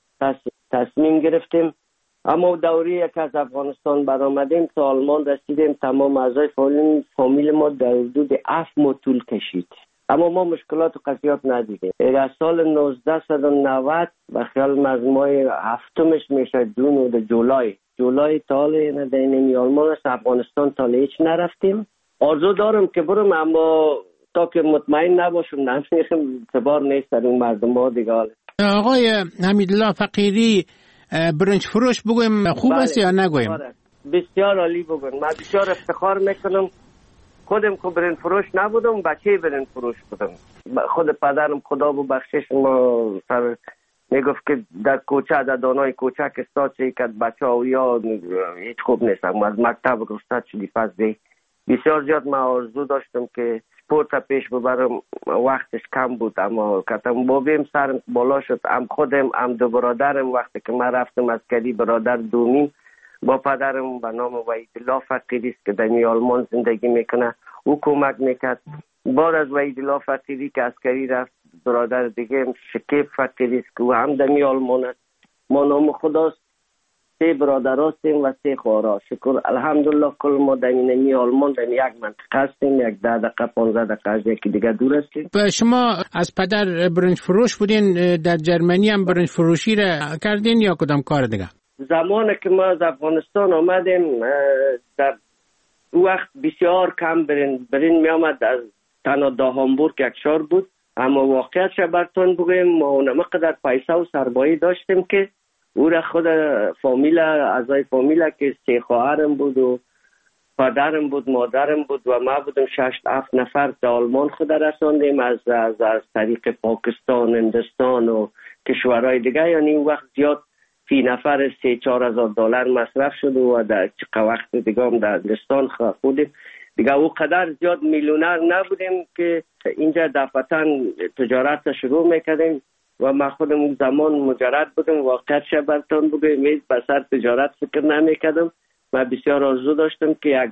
تصمیم گرفتیم. اما دوری که از افغانستان برآمدیم تا آلمان رسیدیم، تمام اعضای فامیل ما در حدود هفت ماه طول کشید، اما ما مشکلات و قضیات ندیدیم. در سال نوزده و نود و خیال از ماه هفتمش میشه جون و جولای جولای تاله ندینیم آلمان است، افغانستان تاله هیچ نرفتیم. آرزو دارم که برم اما تا که مطمئن نباشم نمیخم اعتبار نیست در اون مردم ها دیگه. آقای حمیدالله فقیری برنج فروش بگویم خوب بله. است یا نگویم؟ بسیار عالی بگویم. من بسیار افتخار میکنم خودم که برنج فروش نبودم، بچه برنج فروش بودم. خود پدرم خدا ببخشش ما سر میگفت که در کوچه در دانای کوچه که استاد چه که بچه ها یا هیچ خوب نیستم، از مکتب گفتاد شدی پس دی بسیار زیاد من آرزو داشتم که سپورت پیش ببرم، وقتش کم بود اما کتم بابیم سرم بالا شد. هم خودم هم دو برادرم وقتی که من رفتم عسکری، برادر دومیم با پدرم به نام وحیدالله فقیری است که در آلمان زندگی میکنه، او کمک میکرد. بعد از وحیدالله فقیری که عسکری رفت، برادر دیگه شکیب فقیری است که او هم در آلمان است. ما نام خداست سه برادر هستیم و سه خواهر. شکر الحمدلله کل ما در این آلمان در یک منطقه هستیم، یک ده دقیقه پانزده دقیقه از یکی دیگه دور هستیم. شما از پدر برنج فروش بودین، در جرمنی هم برنج فروشی را کردین یا کدام کار دیگه؟ زمانی که ما از افغانستان آمدیم در وقت بسیار کم برین برین می آمد. از تنها دا هامبورگ یک شهر بود، اما واقعیتش براتون بگویم ما اونقدر پیسه و سرمایه داشتیم که او را خود فامیل اعضای فامیل که سه خواهرم بود و پدرم بود مادرم بود و ما بودم شش هفت نفر در آلمان خود رساندیم از از از طریق پاکستان، هندوستان و کشورهای دیگه. یعنی این وقت زیاد فی نفر سه چهار هزار دلار مصرف شد و در چه وقت دیگه هم در هندوستان خودیم دیگه او قدر زیاد میلیونر نبودیم که اینجا دفعتاً تجارت شروع میکردیم و من خودم اون زمان مجرد بودم. واقعیت شبرتان بگویم میز بسر تجارت فکر نمیکردم. من بسیار آرزو داشتم که یک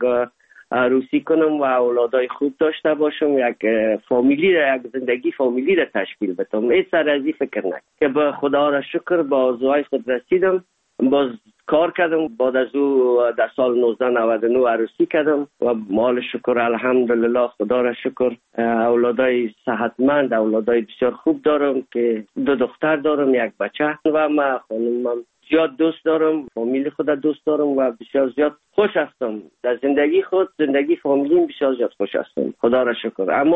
عروسی کنم و اولادای خوب داشته باشم، یک فامیلی را، یک زندگی فامیلی را تشکیل بدم. این سر ازی فکر نکنم که به خدا را شکر با آرزوهای خود رسیدم. باز کار کردم، بعد از او در سال نوزده نود و نه عروسی کردم و مال شکر الحمدلله خدا را شکر اولادای صحتمند، اولادای بسیار خوب دارم که دو دختر دارم یک بچه و من خانمم زیاد دوست دارم، فامیل خود دوست دارم و بسیار زیاد خوش هستم در زندگی خود، زندگی فامیلیم بسیار زیاد خوش هستم خدا را شکر. اما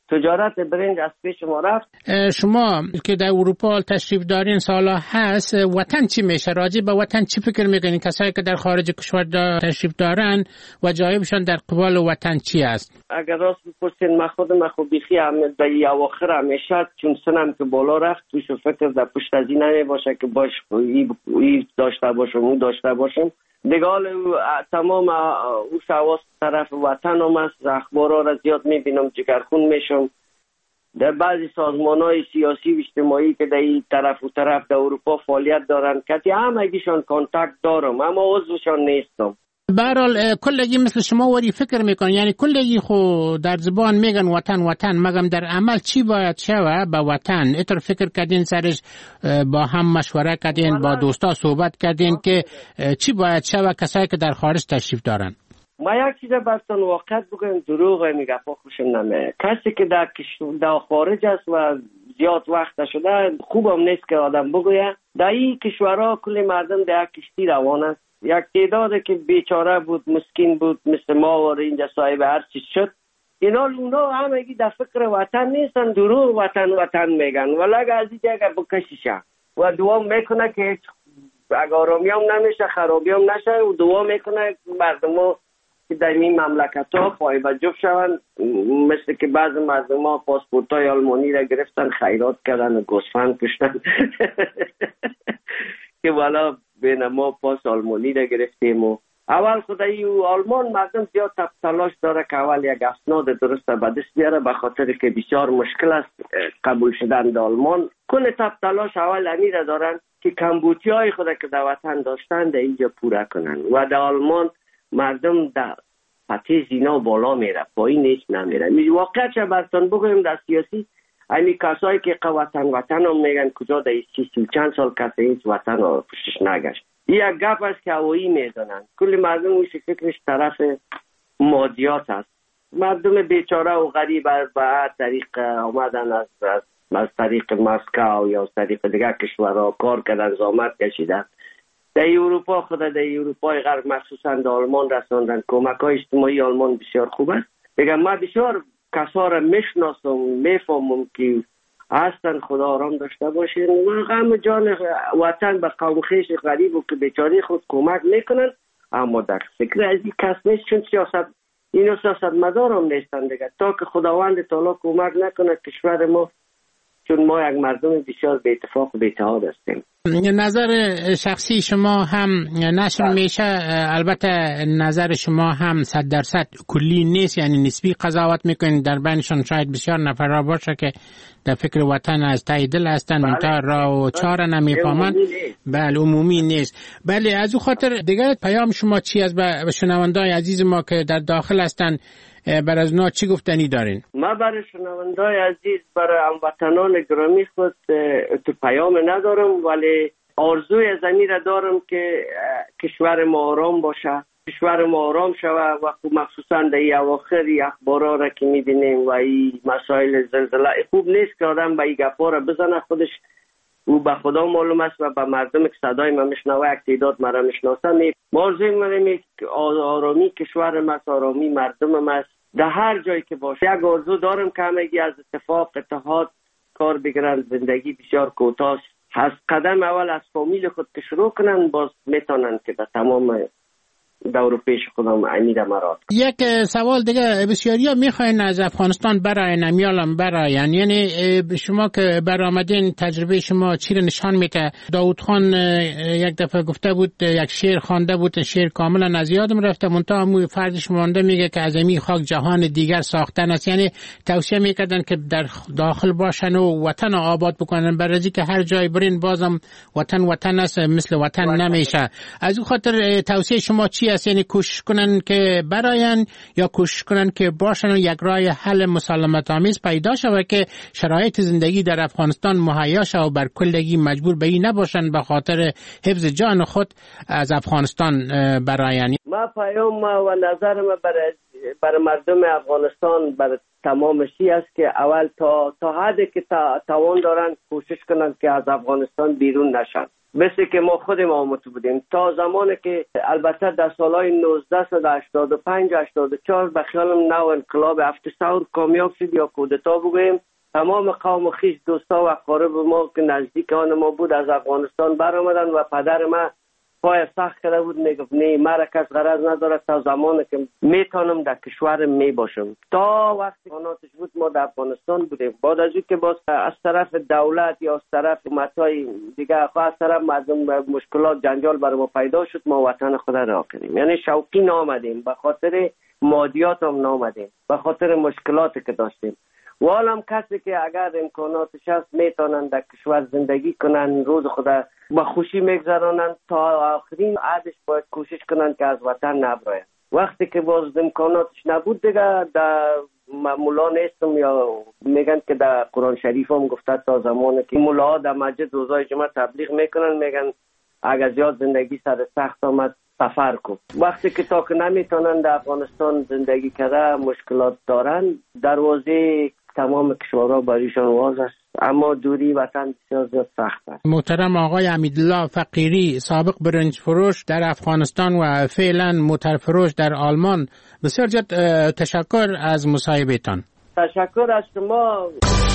تجارت برنج از پیش ما رفت. شما که در اروپا تشریف دارین سالا هست، وطن چی میشه؟ راجع به وطن چی فکر میکنین؟ کسایی که در خارج کشور تشریف دارن و جایبشان در قبال وطن چی است؟ اگر راست بپرسین من خودم خب بیخی در اواخر همیشه چون سنم که بالا رفت توش فکر در پشت از این نمی باشه که باش ای داشته باشم او داشته باشم دیگه. تمام او شواس طرف وطن هم است. اخبارها را زیاد میبینم، جگرخون میشم. در بعضی سازمان های سیاسی و اجتماعی که در این طرف و طرف در اروپا فعالیت دارن کتی همگیشان کانتکت دارم اما عضوشان نیستم. برحال کلگی مثل شما وری فکر میکنن، یعنی کلگی خو در زبان میگن وطن وطن، مگم در عمل چی باید شوه به وطن؟ اتر فکر کردین سرش، با هم مشوره کردین، با دوستا صحبت کردین که چی باید شوه کسایی که در خارج تشریف دارن؟ ما یک چیز براتون واقعیت بگم، دروغ میگه پا خوشم نمیاد. کسی که در در خارج است و زیاد وقت شده خوبم نیست که آدم بگویه. در این کشورها کل مردم در کشتی روان است. یک تعداد که بیچاره بود، مسکین بود، مثل ما و اینجا صاحب هر چیز شد. اینا اونا همگی در فکر وطن نیستن، دروغ وطن وطن میگن. ولی اگه از اینجا بکشیشه و دعا میکنه که هیچ اگه آرامی هم نمیشه، خرابی هم نشه، و دعا میکنه مردم ها که در این مملکت ها فایبه جب شون. مثل که بعض مردم ها پاسپورت های آلمانی را گرفتن، خیرات کردن و گوسفند کشتن که والا بین ما پاس آلمانی را گرفتیم. و اول خدایی و آلمان مردم زیاد تب تلاش داره که اول یک اسناد درست به دست بیاره، به خاطر که بسیار مشکل است قبول شدن در آلمان. کل تب تلاش اول امی را دارن که کمبودی های خود که در وطن داشتن در اینجا پوره کنن و در آلمان مردم در پته زینا بالا میره، پایین نیست نمیره. می واقعا چه براتون بگویم در سیاسی اینی کسایی که وطن وطن هم میگن کجا در سی سی چند سال کسی این وطن رو پشتش نگشت. این یک گپ است که هوایی میزنن. کل مردم اوش فکرش طرف مادیات است. مردم بیچاره و غریب به هر طریق آمدن از از طریق مسکو یا از طریق دیگر کشورها کار کردن، زحمت کشیدن. در اروپا خود در اروپای غرب مخصوصا در آلمان رساندن. کمک های اجتماعی آلمان بسیار خوب است. بگم من بسیار کسا را میشناسم، میفهمم که هستن، خدا آرام داشته باشین و غم جان وطن به قوم خویش غریب و که بیچاره خود کمک میکنن. اما در فکر از این کس نیست، چون سیاست اینو سیاست مدار هم نیستن دیگه. تا که خداوند تعالی کمک نکنه کشور ما، چون ما یک مردم بسیار به اتفاق و به اتحاد هستیم. نظر شخصی شما هم نشر میشه، البته نظر شما هم صد درصد کلی نیست، یعنی نسبی قضاوت میکنید. در بینشان شاید بسیار نفر باشه که در فکر وطن از ته دل هستن، منتها راه و چاره نمیفهمند. بله عمومی نیست. بله از او خاطر دیگر پیام شما چی از به شنوندای عزیز ما که در داخل هستن بر از اونا چی گفتنی دارین؟ ما برای شنوندای عزیز، برای هموطنان گرامی خود تو پیام ندارم، ولی آرزوی زمین را دارم که کشور ما آرام باشه، کشور ما آرام شود و مخصوصا در این اواخر اخبارا را که میبینیم و این مسائل زلزله خوب نیست که آدم به این گپا را بزنه. خودش او به خدا معلوم است و به مردم که صدای ما میشنوه یک تعداد مرا میشناسن. ما آرزوی منیم که آرامی کشور ما، آرامی مردم ما در هر جایی که باشه. یک آرزو دارم که همگی از اتفاق اتحاد کار بگیرن. زندگی بسیار کوتاه است. قدم اول از فامیل خود که شروع کنن، باز میتونن که در تمام دور پیش خودم امید مراد. یک سوال دیگه، بسیاری ها میخواین از افغانستان برای نمیالم برای، یعنی شما که برآمدین تجربه شما چی رو نشان میده؟ داود خان یک دفعه گفته بود، یک شعر خوانده بود، شعر کاملا از یادم رفته، منتها همون فردش مانده میگه که از این خاک جهان دیگر ساختن است. یعنی توصیه میکردن که در داخل باشن و وطن آباد بکنن، برای که هر جای برین بازم وطن وطن است، مثل وطن نمیشه. از اون خاطر توصیه شما چی است؟ یعنی کوشش کنن که براین یا کوشش کنن که باشن و یک راه حل مسالمت آمیز پیدا شود که شرایط زندگی در افغانستان مهیا شود و بر کلگی مجبور به این نباشن به خاطر حفظ جان خود از افغانستان براین. ما پیام و نظر ما برای برای مردم افغانستان، برای تمام شی است که اول تا تا حدی که تا توان دارن کوشش کنند که از افغانستان بیرون نشن. مثل که ما خودم آمده بودیم تا زمانی که البته در سالهای نوزده هشتاد و پنج هشتاد و چهار به خیالم نو انقلاب هفت ثور کامیاب شد یا کودتا بگویم، تمام قوم و خویش دوستا و اقارب ما که نزدیک آن ما بود از افغانستان برآمدن و پدر ما پای سخت کرده بود، میگفت نه مرا کس غرض نداره تا زمانی که میتونم در کشورم می باشم. تا وقتی قناتش بود ما در افغانستان بودیم. بعد از اینکه باز از طرف دولت یا از طرف حکومت‌های دیگه از طرف مردم مشکلات جنجال برای ما پیدا شد، ما وطن خود را کنیم. یعنی شوقی نامدیم، به خاطر مادیات هم نامدیم، به خاطر مشکلاتی که داشتیم. و حالا کسی که اگر امکاناتش هست میتونن در کشور زندگی کنن، روز خدا با خوشی میگذرانن، تا آخرین عهدش باید کوشش کنن که از وطن نبراین. وقتی که باز امکاناتش نبود دیگه در مولا نیستم، یا میگن که در قرآن شریف هم گفته تا زمانی که مولا در مسجد روزای جمعه تبلیغ میکنن، میگن اگر زیاد زندگی سر سخت آمد سفر کن. وقتی که تا که نمیتونن در افغانستان زندگی کرده، مشکلات دارن، دروازه تمام کشورها برایشان واز است، اما دوری وطن بسیار زیاد سخت است. محترم آقای امیدالله فقیری، سابق برنج فروش در افغانستان و فعلا موتر فروش در آلمان، بسیار زیاد تشکر از مصاحبهتان. تشکر از شما.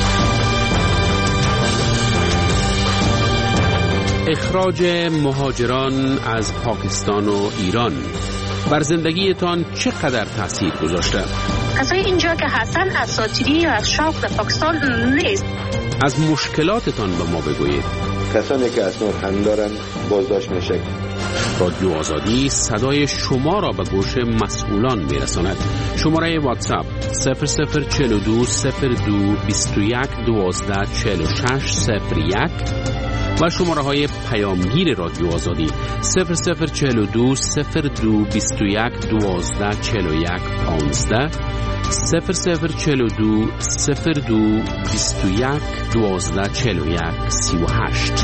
اخراج مهاجران از پاکستان و ایران بر زندگیتان چقدر تاثیر گذاشته؟ کسایی اینجا که هستن اساطیری یا از شوق در پاکستان نیست. از مشکلاتتان به ما بگویید. کسانی که اسناد هم دارن بازداشت میشه. رادیو آزادی صدای شما را به گوش مسئولان میرساند. شماره واتساپ صفر صفر چهل و دو صفر دو بیست و یک دوازده چهل و شش صفر یک و شماره های پیامگیر رادیو آزادی صفر صفر چهل و دو صفر دو بیست و یک دوازده چهل و یک پانزده صفر صفر چهل و دو صفر دو بیست و یک دوازده چهل و یک سی و هشت.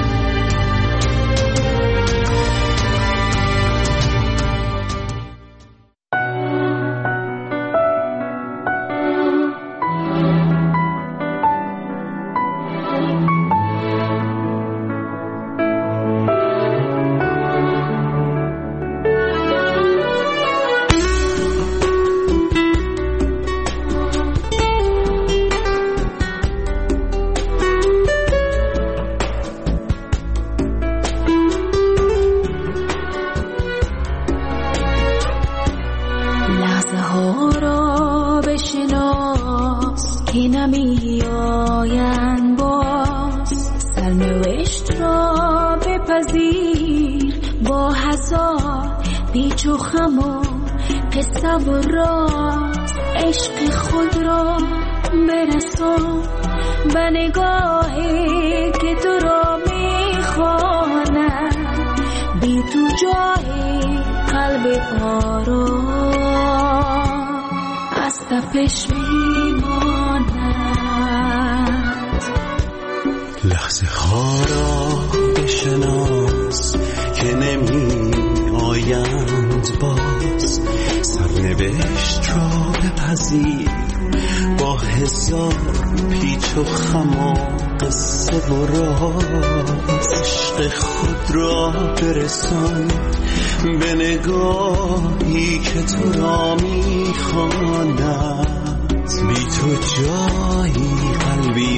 لحظه ها را بشناس که نمی آیند باز، سرنوشت را بپذیر با هزار پیچ و خم و قصه و راز. عشق خود را برسان به نگاهی که تو را میخواند، بی تو جایی قلبی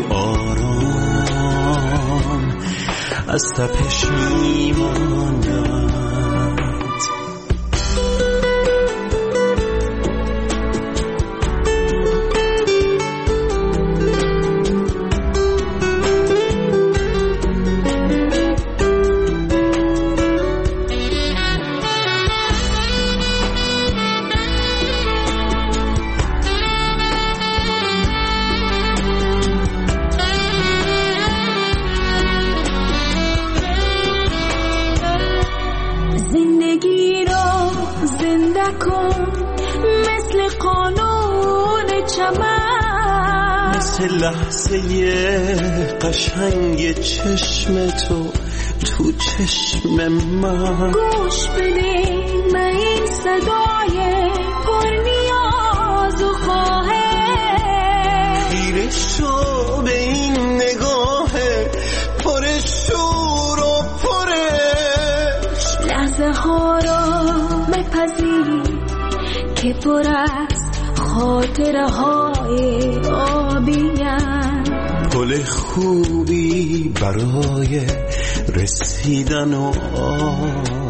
آرام از تپش میماند. لحظه قشنگ چشم تو تو چشم من، گوش بده من این صدای پرنیاز پذیر که پر از خاطره های آبیم، پل خوبی برای رسیدن و آمدن.